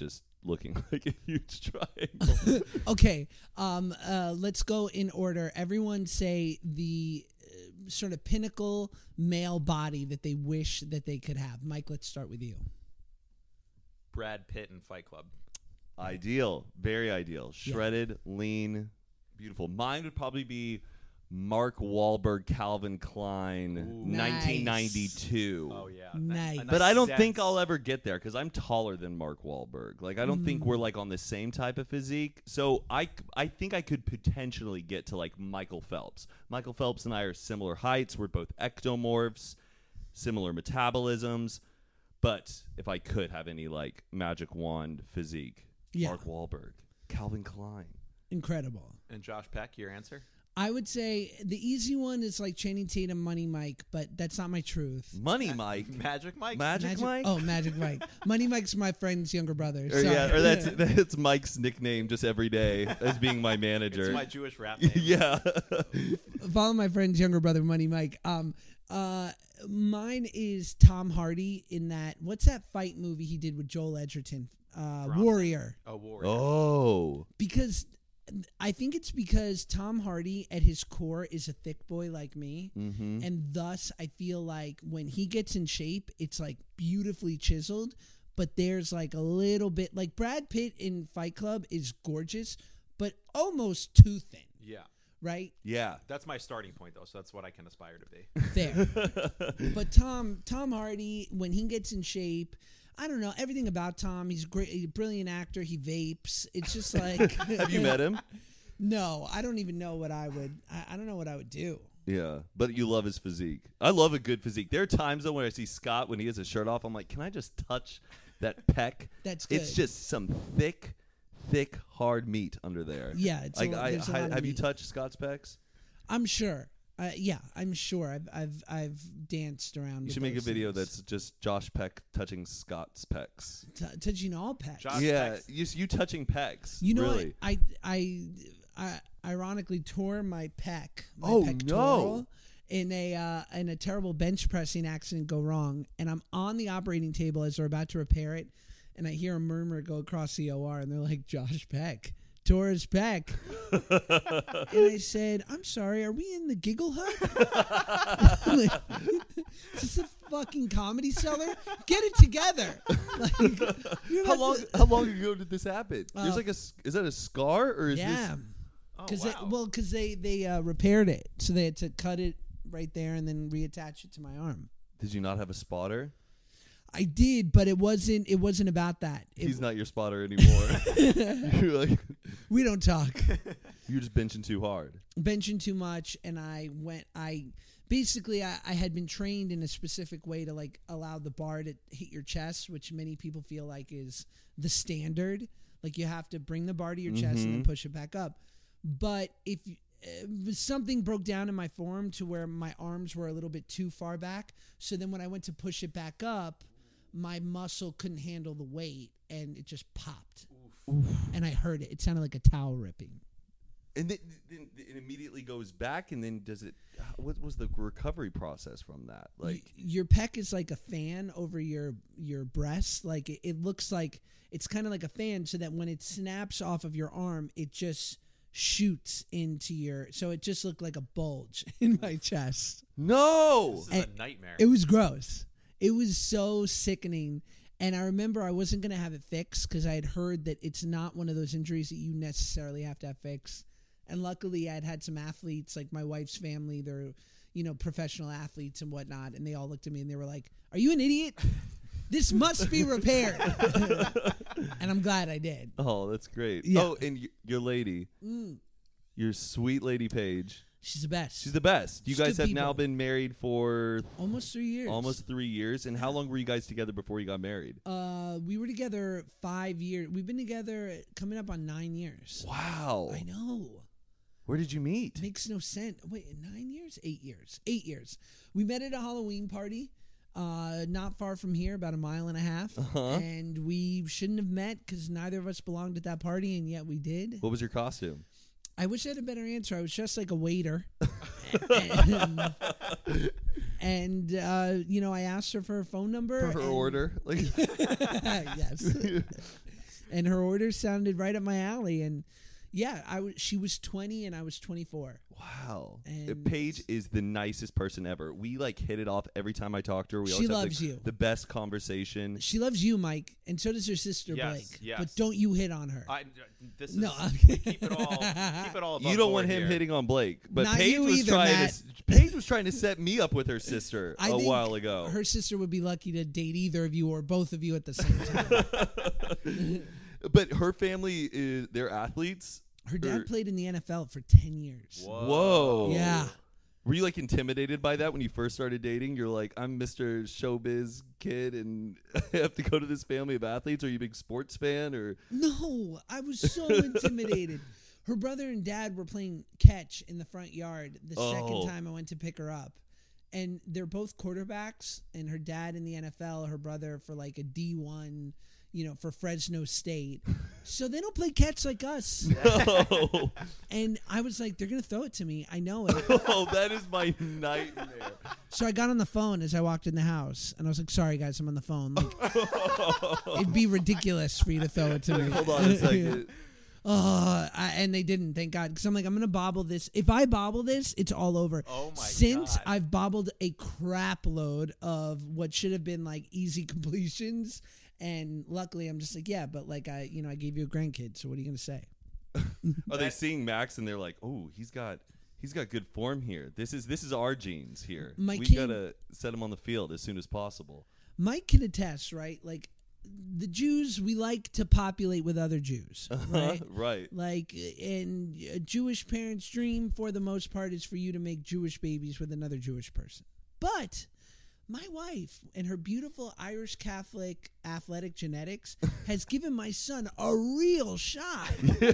looking like a huge triangle. Okay, let's go in order. Everyone say the sort of pinnacle male body that they wish that they could have. Mike, let's start with you. Brad Pitt in Fight Club. Ideal. Very ideal. Shredded, lean, beautiful. Mine would probably be Mark Wahlberg, Calvin Klein, Ooh. 1992. Oh yeah, Nice. But I don't think I'll ever get there because I'm taller than Mark Wahlberg. Like, I don't think we're like on the same type of physique. So I think I could potentially get to like Michael Phelps. Michael Phelps and I are similar heights. We're both ectomorphs, similar metabolisms. But if I could have any like magic wand physique, Mark Wahlberg, Calvin Klein. Incredible. And Josh Peck, your answer? I would say the easy one is like Channing Tatum, Money Mike, but that's not my truth. Money Mike. Magic Mike? Magic Mike? Oh, Magic Mike. Money Mike's my friend's younger brother. Or, or that's Mike's nickname just every day as being my manager. It's my Jewish rap name. Yeah. Follow my friend's younger brother, Money Mike. Mine is Tom Hardy in that. What's that fight movie he did with Joel Edgerton? Warrior. Oh, Warrior. Oh. Because I think it's because Tom Hardy at his core is a thick boy like me. Mm-hmm. And thus I feel like when he gets in shape, it's like beautifully chiseled. But there's like a little bit, like Brad Pitt in Fight Club is gorgeous, but almost too thin. Yeah. Right? Yeah. That's my starting point, though, so that's what I can aspire to be. There. But Tom Hardy, when he gets in shape, I don't know, everything about Tom, he's great, he's a brilliant actor, he vapes. It's just like... Have you met him? No, I don't even know what I would... I don't know what I would do. Yeah, but you love his physique. I love a good physique. There are times, though, when I see Scott, when he has his shirt off, I'm like, can I just touch that pec? That's good. It's just some thick, hard meat under there. Yeah, it's like, there's a lot of have you meat. touched Scott's pecs? I'm sure. Yeah, I'm sure. I've danced around. You should make a video that's just Josh Peck touching Scott's pecs. Touching all pecs. Josh Yeah, Peck's- you touching pecs. You know, really. I ironically tore my pec. My Oh, pectoral no. In a terrible bench pressing accident go wrong, and I'm on the operating table as they're about to repair it, and I hear a murmur go across the OR, and they're like, Josh Peck tore his pec. And I said, I'm sorry, are we in the Giggle Hut? I'm like, is this a fucking Comedy Cellar? Get it together. Like, you're How about long? How long ago did this happen? There's like is that a scar or is yeah. this? Oh, Because wow. they repaired it, so they had to cut it right there and then reattach it to my arm. Did you not have a spotter? I did, but it wasn't about that. He's not your spotter anymore. You're like, We don't talk. you're just benching too hard. Benching too much, and I had been trained in a specific way to like allow the bar to hit your chest, which many people feel like is the standard. Like you have to bring the bar to your chest and then push it back up. But if something broke down in my form to where my arms were a little bit too far back, so then when I went to push it back up, my muscle couldn't handle the weight, and it just popped. Oof. And I heard it. It sounded like a towel ripping. And then it immediately goes back, and then does it? What was the recovery process from that? Like your pec is like a fan over your breast. Like it looks like it's kind of like a fan, so that when it snaps off of your arm, it just shoots into your. So it just looked like a bulge in my chest. no. This is a nightmare. It was gross. It was so sickening. And I remember I wasn't going to have it fixed because I had heard that it's not one of those injuries that you necessarily have to have fixed. And luckily I'd had some athletes, like my wife's family, they're, professional athletes and whatnot. And they all looked at me and they were like, "Are you an idiot? This must be repaired." And I'm glad I did. Oh, that's great. Yeah. Oh, and your lady, your sweet lady Paige. She's the best. She's the best. You She's guys good have now people. been married for Almost 3 years. almost 3 years. And how long were you guys together before you got married? We were together 5 years. We've been together coming up on 9 years. Wow. I know. Where did you meet? Makes no sense. Wait, 9 years? 8 years. 8 years. We met at a Halloween party, not far from here, about a mile and a half. And we shouldn't have met because neither of us belonged at that party, and yet we did. What was your costume? I wish I had a better answer. I was just like a waiter. and I asked her for her phone number. For her order? Like Yes. and her orders sounded right up my alley. And yeah, she was 20 and I was 24. Wow. And Paige is the nicest person ever. We like hit it off every time I talk to her. We She always loves have you. the best conversation. She loves you, Mike, and so does her sister Yes, Blake. yes. But don't you hit on her. This is No. keep it all. You don't want him hitting on Blake, but Not Paige you was either, trying Matt. Paige was trying to set me up with her sister I a think while ago. Her sister would be lucky to date either of you or both of you at the same time. But her family they're athletes. Her dad Or- played in the NFL for 10 years. Whoa. Yeah. Were you like intimidated by that when you first started dating? You're like, I'm Mr. Showbiz kid and I have to go to this family of athletes. Are you a big sports fan or? No, I was so intimidated. Her brother and dad were playing catch in the front yard the second time I went to pick her up. And they're both quarterbacks, and her dad in the NFL, her brother for like a D1, for Fresno State. So they don't play catch like us. No. And I was like, they're going to throw it to me. I know it. Oh, that is my nightmare. So I got on the phone as I walked in the house, and I was like, sorry, guys, I'm on the phone. Like, it'd be ridiculous for you to throw it to me. Hold on a second. And they didn't, thank God. Because I'm like, I'm going to bobble this. If I bobble this, it's all over. Oh, my Since God. I've bobbled a crap load of what should have been like easy completions. And luckily, I'm just like, yeah, but like I gave you a grandkid. So what are you going to say? Are they seeing Max and they're like, oh, he's got good form here. This is our genes here. My We kid- gotta set him on the field as soon as possible. Mike can attest, right? Like the Jews, we like to populate with other Jews, right? Right. Like, and a Jewish parent's dream, for the most part, is for you to make Jewish babies with another Jewish person. But my wife and her beautiful Irish Catholic athletic genetics has given my son a real shot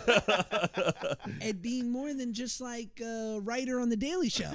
at being more than just like a writer on The Daily Show.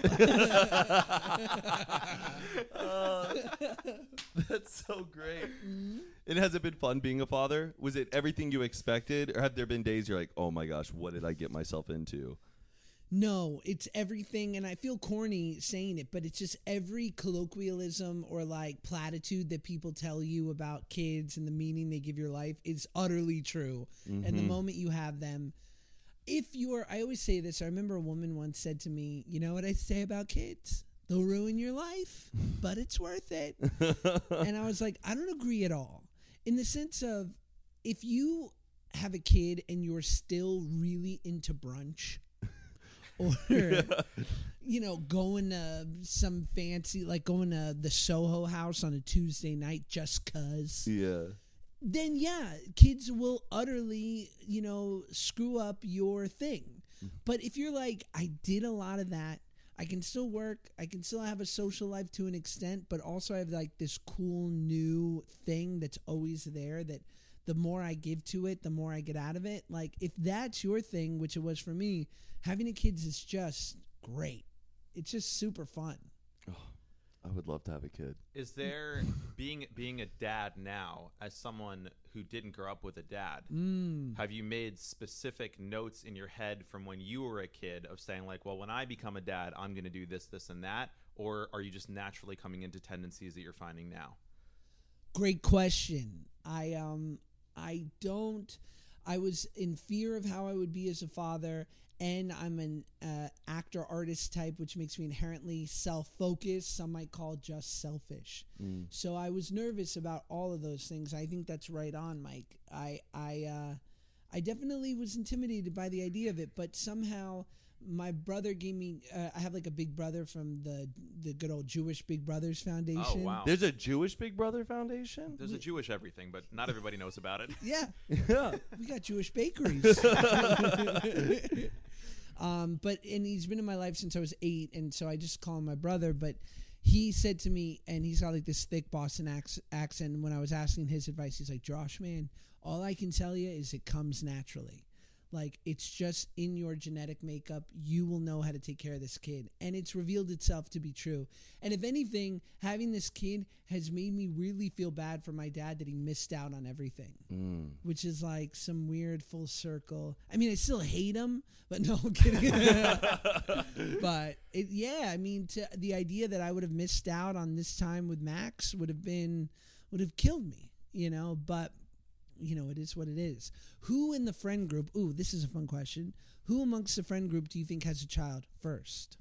That's so great. And has it been fun being a father? Was it everything you expected? Or have there been days you're like, oh my gosh, what did I get myself into? No, it's everything, and I feel corny saying it, but it's just every colloquialism or like platitude that people tell you about kids and the meaning they give your life is utterly true. And the moment you have them, I always say this, I remember a woman once said to me, you know what I say about kids? They'll ruin your life, but it's worth it. And I was like, I don't agree at all. In the sense of, if you have a kid and you're still really into brunch, or going to some fancy, like going to the Soho House on a Tuesday night just cuz, Yeah. then yeah, kids will utterly screw up your thing. But if you're like, I did a lot of that, I can still work, I can still have a social life to an extent, but also I have like this cool new thing that's always there, that the more I give to it, the more I get out of it. Like, if that's your thing, which it was for me, having a kid is just great. It's just super fun. Oh, I would love to have a kid. Is there being a dad now, as someone who didn't grow up with a dad, have you made specific notes in your head from when you were a kid of saying like, well, when I become a dad, I'm going to do this, this, and that? Or are you just naturally coming into tendencies that you're finding now? Great question. I was in fear of how I would be as a father, and I'm an actor artist type, which makes me inherently self-focused. Some might call just selfish. So I was nervous about all of those things. I think that's right on, Mike. I definitely was intimidated by the idea of it, but somehow my brother gave me I have like a big brother from the good old Jewish Big Brothers Foundation. Oh, wow. There's a Jewish Big Brother Foundation? There's a Jewish everything, but not everybody knows about it. Yeah. Yeah. We got Jewish bakeries. But he's been in my life since I was 8, and so I just call him my brother. But he said to me, and he's got like this thick Boston accent, and when I was asking his advice, he's like, Josh, man, all I can tell you is it comes naturally. Like, it's just in your genetic makeup. You will know how to take care of this kid. And it's revealed itself to be true. And if anything, having this kid has made me really feel bad for my dad that he missed out on everything, which is like some weird full circle. I mean, I still hate him, but no, I'm kidding. But the idea that I would have missed out on this time with Max would have killed me, But it is what it is. Who in the friend group? Ooh, this is a fun question. Who amongst the friend group do you think has a child first?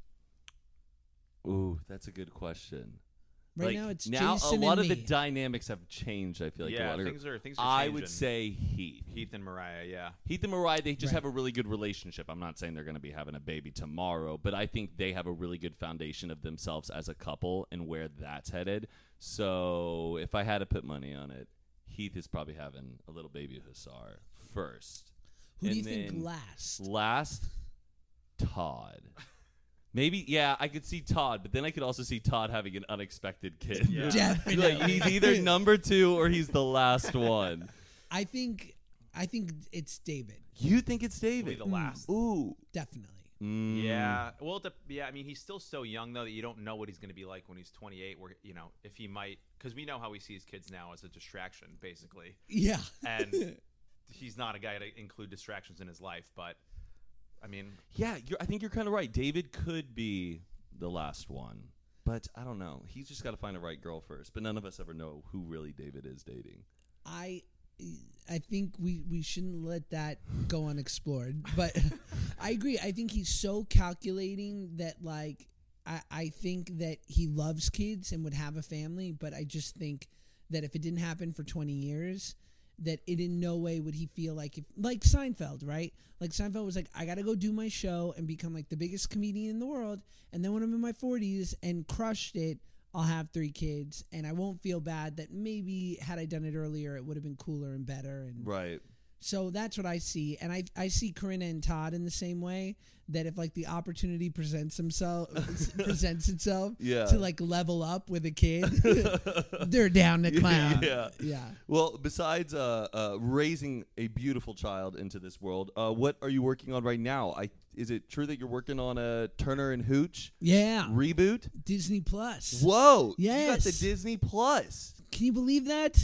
Ooh, that's a good question. Right now, it's now Jason a lot and of me. the dynamics have changed. I feel like Yeah, a lot things are I changing. would say Heath. Heath and Mariah, yeah. Heath and Mariah, they just Right. have a really good relationship. I'm not saying they're going to be having a baby tomorrow, but I think they have a really good foundation of themselves as a couple and where that's headed. So if I had to put money on it, Heath is probably having a little baby Hussar first. Who do you And think then last? Last, Todd. Maybe, yeah, I could see Todd, but then I could also see Todd having an unexpected kid. Yeah. Definitely. Like, he's either number 2 or he's the last one. I think it's David. You think it's Will David? be the last. Ooh. Definitely. Yeah. Well, I mean, he's still so young though that you don't know what he's going to be like when he's 28. Where if he might, because we know how he sees kids now as a distraction, basically, Yeah. and he's not a guy to include distractions in his life. But I mean, Yeah, I think you're kind of right. David could be the last one, but I don't know. He's just got to find a right girl first. But none of us ever know who really David is dating. I think we shouldn't let that go unexplored. But I agree. I think he's so calculating that like I think that he loves kids and would have a family, but I just think that if it didn't happen for 20 years, that it in no way would he feel like like Seinfeld, right? Like Seinfeld was like, I got to go do my show and become like the biggest comedian in the world. And then when I'm in my 40s and crushed it, I'll have 3 kids and I won't feel bad that maybe had I done it earlier, it would have been cooler and better. And Right. so that's what I see. And I see Corinna and Todd in the same way, that if like the opportunity presents itself Yeah. to like level up with a kid, they're down to clown. Yeah. Yeah. Well, besides raising a beautiful child into this world, what are you working on right now? Is it true that you're working on a Turner and Hooch Yeah. reboot? Disney Plus. Whoa! You got Yes. the Disney Plus. Can you believe that?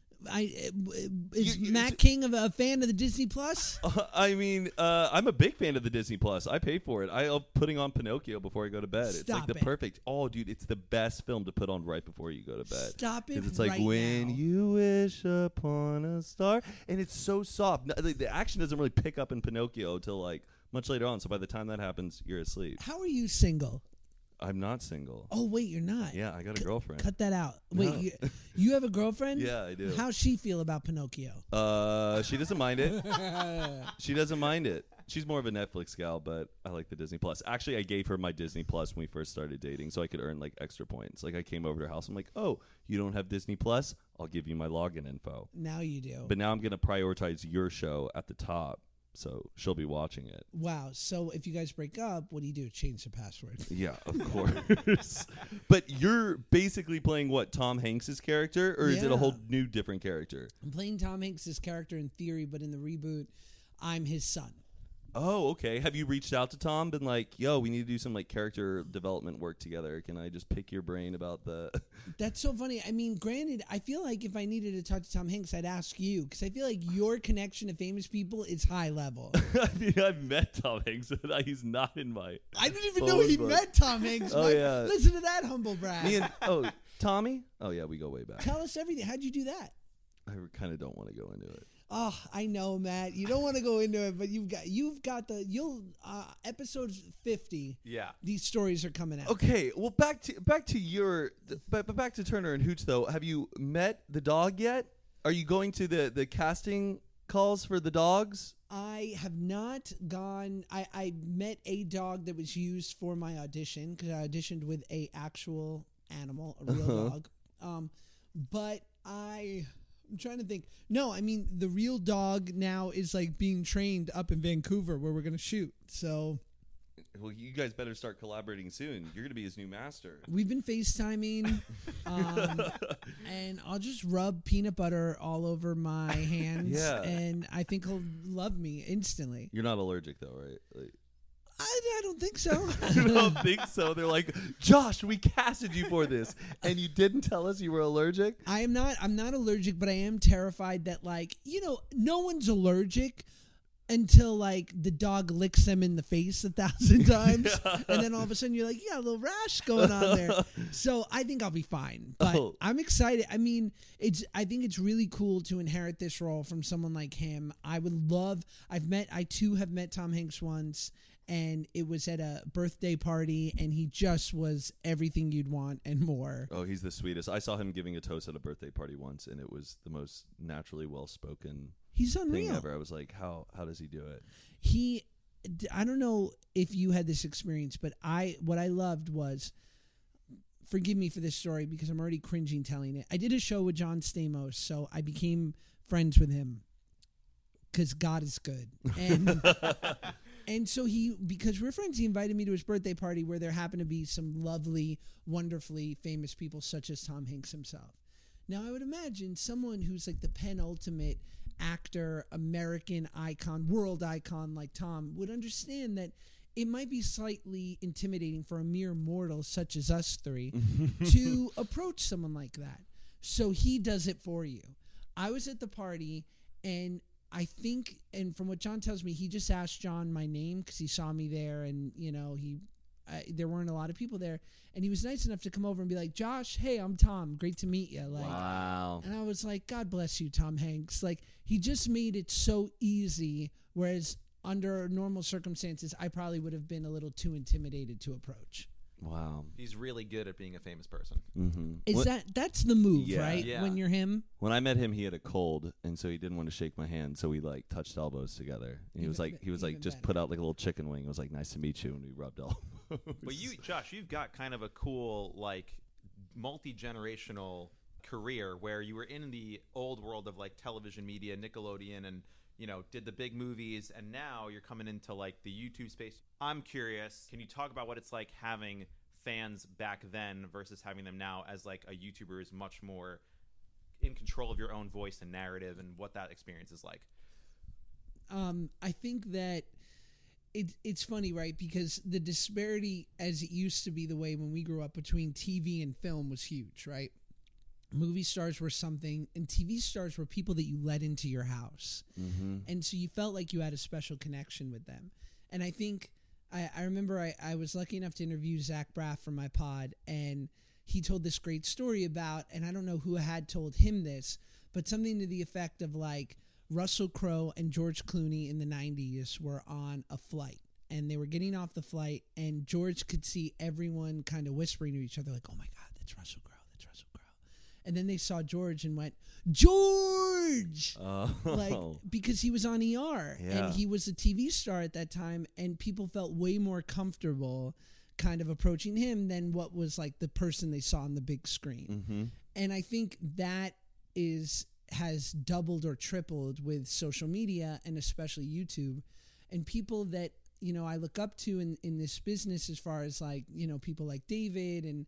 Is Matt King a fan of the Disney Plus? I mean, I'm a big fan of the Disney Plus. I pay for it. I love putting on Pinocchio before I go to bed. It's like Stop the it. perfect. Oh, dude, it's the best film to put on right before you go to bed. Stop it 'Cause it's like right when now. you wish upon a star, and it's so soft. No, the action doesn't really pick up in Pinocchio till like much later on. So by the time that happens, you're asleep. How are you single? I'm not single. Oh wait, you're not. Yeah, I got a girlfriend. Cut that out. Wait, No. you have a girlfriend? Yeah, I do. How's she feel about Pinocchio? She doesn't mind it. She doesn't mind it. She's more of a Netflix gal, but I like the Disney Plus. Actually, I gave her my Disney Plus when we first started dating, so I could earn like extra points. Like I came over to her house. I'm like, oh, you don't have Disney Plus? I'll give you my login info. Now you do. But now I'm gonna prioritize your show at the top, so she'll be watching it. Wow. So if you guys break up, what do? Change the password. Yeah, of course. But you're basically playing what, Tom Hanks's character, or is it a Yeah. whole new different character? I'm playing Tom Hanks' character in theory, but in the reboot, I'm his son. Oh, okay. Have you reached out to Tom? Been like, yo, we need to do some like character development work together. Can I just pick your brain about the? That's so funny. I mean, granted, I feel like if I needed to talk to Tom Hanks, I'd ask you because I feel like your connection to famous people is high level. I mean, I've met Tom Hanks, but he's not in my. I didn't even know he Phone book. met Tom Hanks. Oh, Mike. yeah. Listen to that humble brag. Me and Tommy. Oh yeah, we go way back. Tell us everything. How'd you do that? I kind of don't want to go into it. Oh, I know, Matt. You don't want to go into it, but you've got episode 50. yeah. These stories are coming out. Okay, well back to your but back to Turner and Hooch though. Have you met the dog yet? Are you going to the casting calls for the dogs? I have not gone. I met a dog that was used for my audition because I auditioned with a actual animal, a real dog. But I'm trying to think. No, I mean the real dog now is like being trained up in Vancouver where we're gonna shoot. So Well, you guys better start collaborating soon. You're gonna be his new master. we've been FaceTiming, and I'll just rub peanut butter all over my hands, Yeah. and I think he'll love me instantly. You're not allergic though, right? Like, I don't think so. you don't think so? They're like, Josh, we casted you for this, and you didn't tell us you were allergic. I'm not allergic, but I am terrified that no one's allergic until like the dog licks them in the face 1,000 times, and then all of a sudden you're like, yeah, a little rash going on there. So I think I'll be fine, but I'm excited. I mean, I think it's really cool to inherit this role from someone like him. I too have met Tom Hanks once, and it was at a birthday party, and he just was everything you'd want and more. Oh, he's the sweetest. I saw him giving a toast at a birthday party once, and it was the most naturally well-spoken He's unreal. thing ever. I was like, how does he do it? I don't know if you had this experience, but what I loved was, forgive me for this story because I'm already cringing telling it. I did a show with John Stamos, so I became friends with him because God is good. And and so because we're friends, he invited me to his birthday party where there happened to be some lovely, wonderfully famous people such as Tom Hanks himself. Now, I would imagine someone who's like the penultimate actor, American icon, world icon like Tom would understand that it might be slightly intimidating for a mere mortal such as us three to approach someone like that. So he does it for you. I was at the party, and I think, and from what John tells me, he just asked John my name because he saw me there, and there weren't a lot of people there, and he was nice enough to come over and be like, Josh, hey, I'm Tom, great to meet you. Like, wow. And I was like, God bless you, Tom Hanks. Like, he just made it so easy, whereas under normal circumstances, I probably would have been a little too intimidated to approach. Wow. He's really good at being a famous person. Mm-hmm. That's the move, Yeah. right? Yeah. When you're him. When I met him, he had a cold, and so he didn't want to shake my hand, so we like touched elbows together. And he was like just better. put out like a little chicken wing. It was like, nice to meet you, and we rubbed elbows. But Josh, you've got kind of a cool, like, multi-generational career where you were in the old world of like television media, Nickelodeon, and did the big movies, and now you're coming into like the YouTube space. I'm curious, can you talk about what it's like having fans back then versus having them now, as like a YouTuber is much more in control of your own voice and narrative, and what that experience is like? I think that it's funny, right? Because the disparity, as it used to be the way when we grew up, between TV and film was huge, right? Movie stars were something, and TV stars were people that you let into your house. Mm-hmm. And so you felt like you had a special connection with them. And I think, I remember I was lucky enough to interview Zach Braff for my pod, and he told this great story about, and I don't know who had told him this, but something to the effect of like, Russell Crowe and George Clooney in the 90s were on a flight, and they were getting off the flight, and George could see everyone kind of whispering to each other like, oh my God, that's Russell Crowe. And then they saw George and went, George! Like, because he was on ER. Yeah. And he was a TV star at that time. And people felt way more comfortable kind of approaching him than what was like the person they saw on the big screen. Mm-hmm. And I think that has doubled or tripled with social media, and especially YouTube. And people that, I look up to in this business, as far as like, people like David and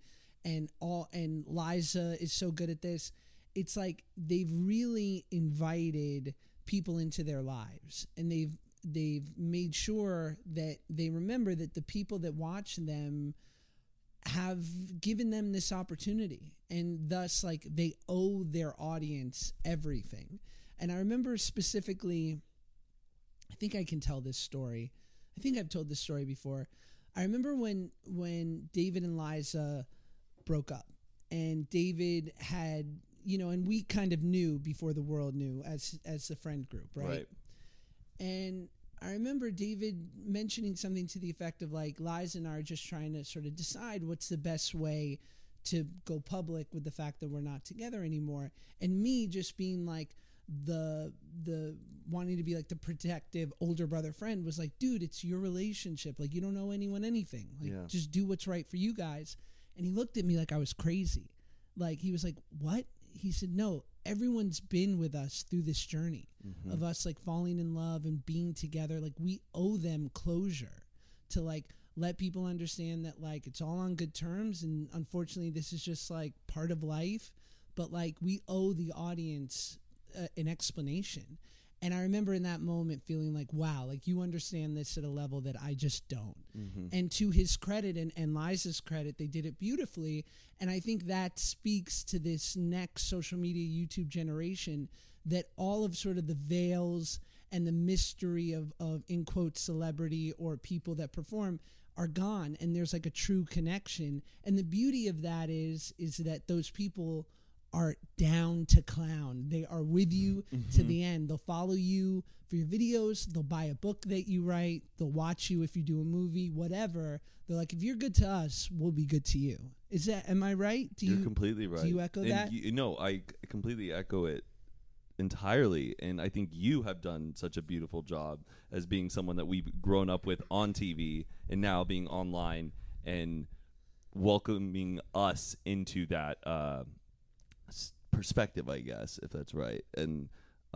Liza is so good at this. It's like they've really invited people into their lives, and they've made sure that they remember that the people that watch them have given them this opportunity, and thus like they owe their audience everything. And I remember specifically, I think I can tell this story. I think I've told this story before. I remember when David and Liza broke up, and David had, and we kind of knew before the world knew as the friend group, right? And I remember David mentioning something to the effect of like, Liza and I are just trying to sort of decide what's the best way to go public with the fact that we're not together anymore. And me just being like the wanting to be like the protective older brother friend was like, dude, it's your relationship. Like, you don't owe anyone anything. Like, just do what's right for you guys. And he looked at me like I was crazy. Like, he was like, what? He said, no, everyone's been with us through this journey of us like falling in love and being together. Like, we owe them closure to like let people understand that like it's all on good terms. And unfortunately, this is just like part of life. But like, we owe the audience an explanation. And I remember in that moment feeling like, wow, like you understand this at a level that I just don't. And to his credit and Liza's credit, they did it beautifully. And I think that speaks to this next social media YouTube generation, that all of sort of the veils and the mystery of in quotes celebrity or people that perform are gone, and there's like a true connection. And the beauty of that is that those people are down to clown. They are with you to the end. They'll follow you for your videos. They'll buy a book that you write. They'll watch you if you do a movie, whatever. They're like, if you're good to us, we'll be good to you. Am I right? You're completely right. Do you echo that? No, I completely echo it entirely. And I think you have done such a beautiful job as being someone that we've grown up with on TV and now being online and welcoming us into that perspective, I guess, if that's right. And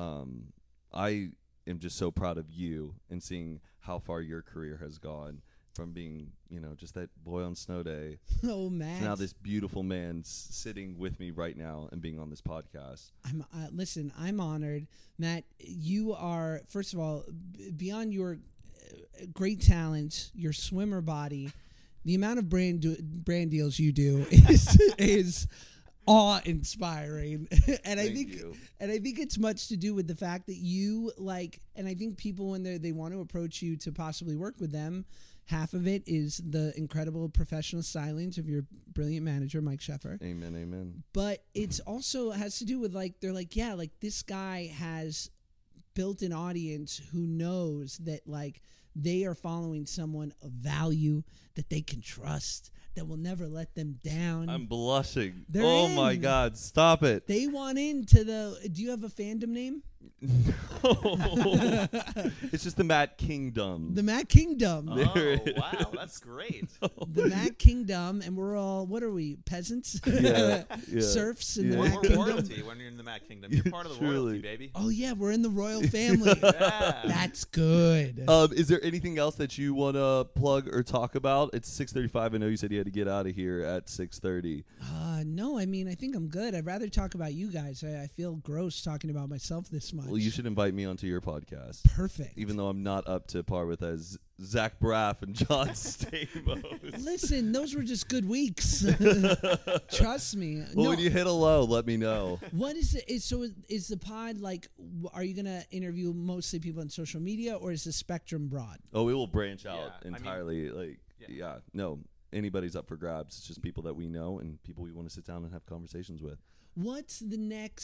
I am just so proud of you and seeing how far your career has gone from being, just that boy on snow day. Oh, Matt. To now this beautiful man sitting with me right now and being on this podcast. Listen, I'm honored. Matt, you are, first of all, beyond your great talent, your swimmer body, the amount of brand deals you do is awe-inspiring. And I think it's much to do with the fact that you and I think people when they want to approach you to possibly work with them, half of it is the incredible professional silence of your brilliant manager, Mike Sheffer. Amen. But it's also has to do with they're like, yeah, this guy has built an audience who knows that they are following someone of value that they can trust, that will never let them down. I'm blushing. They're in. My God, stop it. They want into do you have a fandom name? No. It's just the Matt Kingdom. The Matt Kingdom. Oh, wow. That's great. The Matt Kingdom, and we're all, what are we, peasants? Yeah. Serfs in the We're Matt Kingdom? royalty when you're in the Matt Kingdom. You're part of the royalty, baby. Oh, yeah, we're in the royal family. Yeah. That's good. Is there anything else that you want to plug or talk about? It's 6:35. I know you said you had to get out of here at 6:30. No, I think I'm good. I'd rather talk about you guys. I feel gross talking about myself this much. Well, you should invite me onto your podcast. Perfect. Even though I'm not up to par with as Zach Braff and John Stamos. Listen, those were just good weeks. Trust me. Well, No. when you hit a low, let me know. What is it? Is the pod are you going to interview mostly people on social media, or is the spectrum broad? Oh, we will branch out Yeah, entirely. No, anybody's up for grabs. It's just people that we know and people we want to sit down and have conversations with. What's the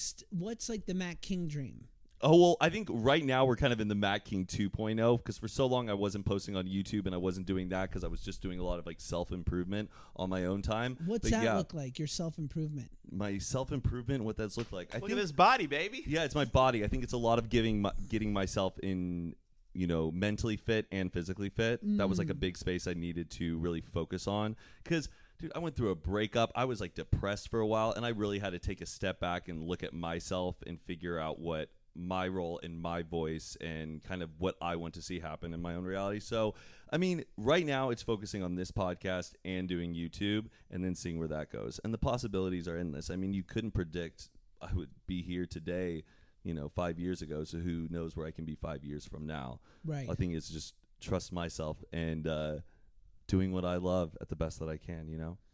Matt King dream? Oh, well, I think right now we're kind of in the Matt King 2.0 because for so long I wasn't posting on YouTube and I wasn't doing that because I was just doing a lot of self-improvement on my own time. What's that look like, your self-improvement? My self-improvement, what that's looked like. Look at this body, baby. Yeah, it's my body. I think it's a lot of getting myself in, mentally fit and physically fit. That was a big space I needed to really focus on because, dude, I went through a breakup. I was depressed for a while and I really had to take a step back and look at myself and figure out what my role and my voice and kind of what I want to see happen in my own reality. So, right now it's focusing on this podcast and doing YouTube and then seeing where that goes. And the possibilities are endless. You couldn't predict I would be here today, 5 years ago. So who knows where I can be 5 years from now. Right. I think it's just trust myself and doing what I love at the best that I can,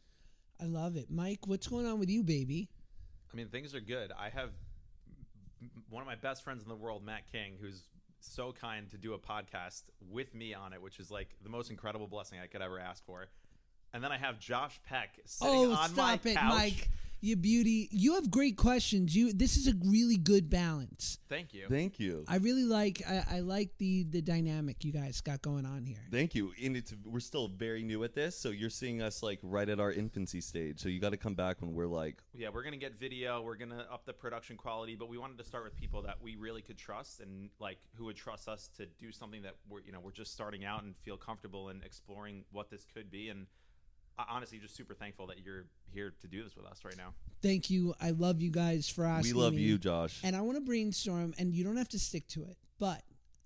I love it. Mike, what's going on with you, baby? Things are good. I have one of my best friends in the world, Matt King, who's so kind to do a podcast with me on it, which is the most incredible blessing I could ever ask for. And then I have Josh Peck sitting on my couch. Mike. You beauty. You have great questions. This is a really good balance. Thank you. Thank you. I really like the dynamic you guys got going on here. Thank you. And we're still very new at this, so you're seeing us right at our infancy stage. So you got to come back when we're yeah, we're gonna get video. We're gonna up the production quality, but we wanted to start with people that we really could trust and who would trust us to do something that we're just starting out and feel comfortable in exploring what this could be. And honestly, just super thankful that you're here to do this with us right now. Thank you. I love you guys for asking me. We love you, Josh. And I want to brainstorm, and you don't have to stick to it, but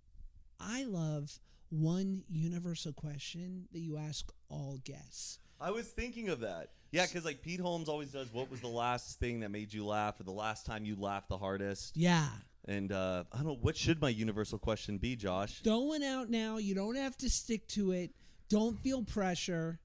I love one universal question that you ask all guests. I was thinking of that. Yeah, because Pete Holmes always does, what was the last thing that made you laugh or the last time you laughed the hardest? Yeah. And I don't know, what should my universal question be, Josh? Throw one out now. You don't have to stick to it. Don't feel pressure.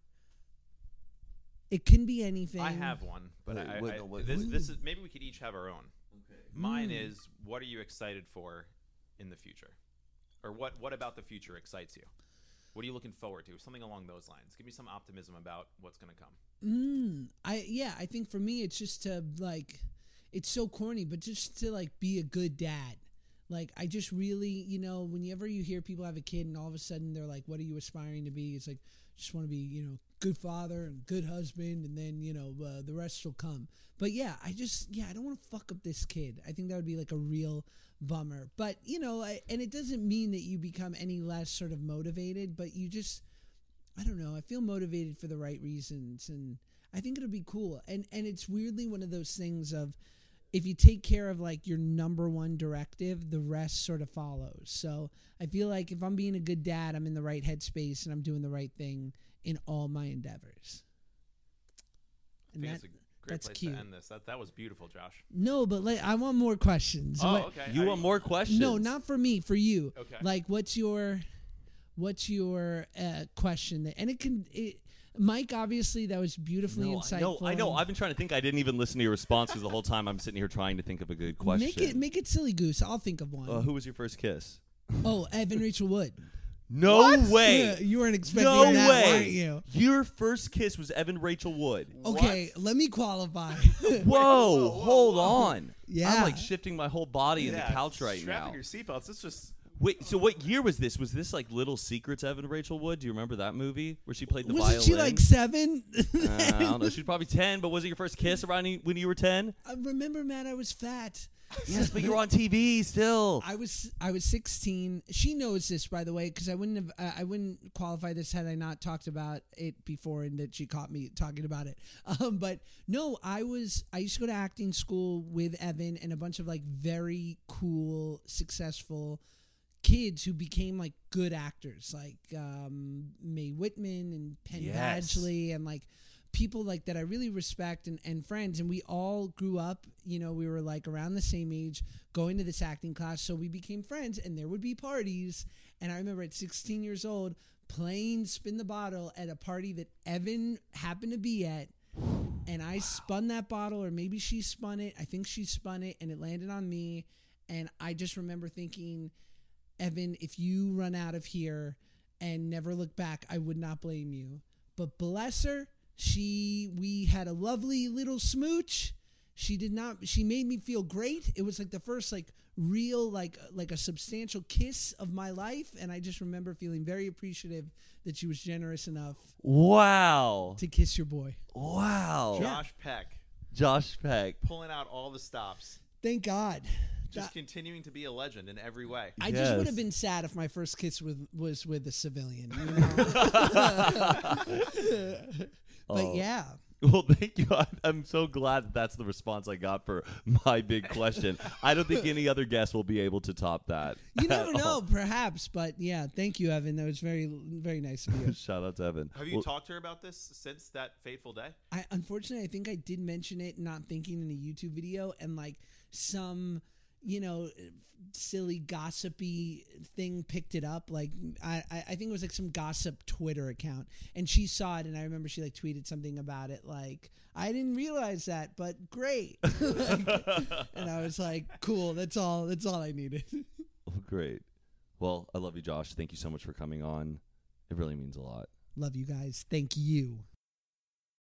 It can be anything. I have one, but this is maybe we could each have our own. Okay. Mine is, what are you excited for in the future? Or what about the future excites you? What are you looking forward to? Something along those lines. Give me some optimism about what's going to come. I think for me it's just to like, it's so corny, but just to like be a good dad. Like I just really, whenever you hear people have a kid and all of a sudden they're like, what are you aspiring to be? It's like, just want to be, good father and good husband, and then, the rest will come. But yeah, I don't want to fuck up this kid. I think that would be like a real bummer. But, and it doesn't mean that you become any less sort of motivated, but you just, I don't know, I feel motivated for the right reasons, and I think it'll be cool. And it's weirdly one of those things of, if you take care of like your number one directive, the rest sort of follows. So I feel like if I'm being a good dad, I'm in the right headspace and I'm doing the right thing in all my endeavors. And I think that's a great place cute. to end this. That was beautiful, Josh. No, but I want more questions. Oh, okay. You want more questions? No, not for me, for you. Okay. Like, what's your question? And Mike, obviously, that was beautifully insightful. I know. I've been trying to think. I didn't even listen to your response because the whole time I'm sitting here trying to think of a good question. Make it silly goose. I'll think of one. Who was your first kiss? Oh, Evan Rachel Wood. No way. You weren't expecting No that, way. weren't you? Your first kiss was Evan Rachel Wood. Okay, let me qualify. Whoa, hold on. Yeah. I'm like shifting my whole body in the couch right now. Strapping your seatbelts. It's just. Wait, so what year was this? Was this like Little Secrets, Evan Rachel Wood? Do you remember that movie where she played the violin? Wasn't she like 7? I don't know. She was probably 10, but was it your first kiss around when you were 10? I remember, Matt, I was fat. Yes, but you were on TV still. I was 16. She knows this, by the way, because I wouldn't qualify this had I not talked about it before, and that she caught me talking about it. But no, I used to go to acting school with Evan and a bunch of like very cool, successful kids who became like good actors, like Mae Whitman and Penn Badgley, and like people like that I really respect and friends. And we all grew up, we were like around the same age going to this acting class. So we became friends, and there would be parties. And I remember at 16 years old playing Spin the Bottle at a party that Evan happened to be at. And I spun that bottle, or maybe she spun it. I think she spun it, and it landed on me. And I just remember thinking, Evan, if you run out of here and never look back, I would not blame you. But bless her, we had a lovely little smooch. She made me feel great. It was like the first like real like a substantial kiss of my life, and I just remember feeling very appreciative that she was generous enough to kiss your boy. Wow. Josh Peck Peck pulling out all the stops. Thank God. Just continuing to be a legend in every way. I just would have been sad if my first kiss was with a civilian. But yeah. Well, thank you. I'm so glad that's the response I got for my big question. I don't think any other guest will be able to top that. You never know, perhaps. But yeah, thank you, Evan. That was very, very nice of you. Shout out to Evan. Have you talked to her about this since that fateful day? Unfortunately, I think I did mention it, not thinking, in a YouTube video, and like some silly gossipy thing picked it up. Like I think it was like some gossip Twitter account, and she saw it, and I remember she like tweeted something about it, like, I didn't realize that, but great. And I was like, cool, that's all I needed. Oh, great. Well, I love you, Josh. Thank you so much for coming on. It really means a lot. Love you guys. Thank you.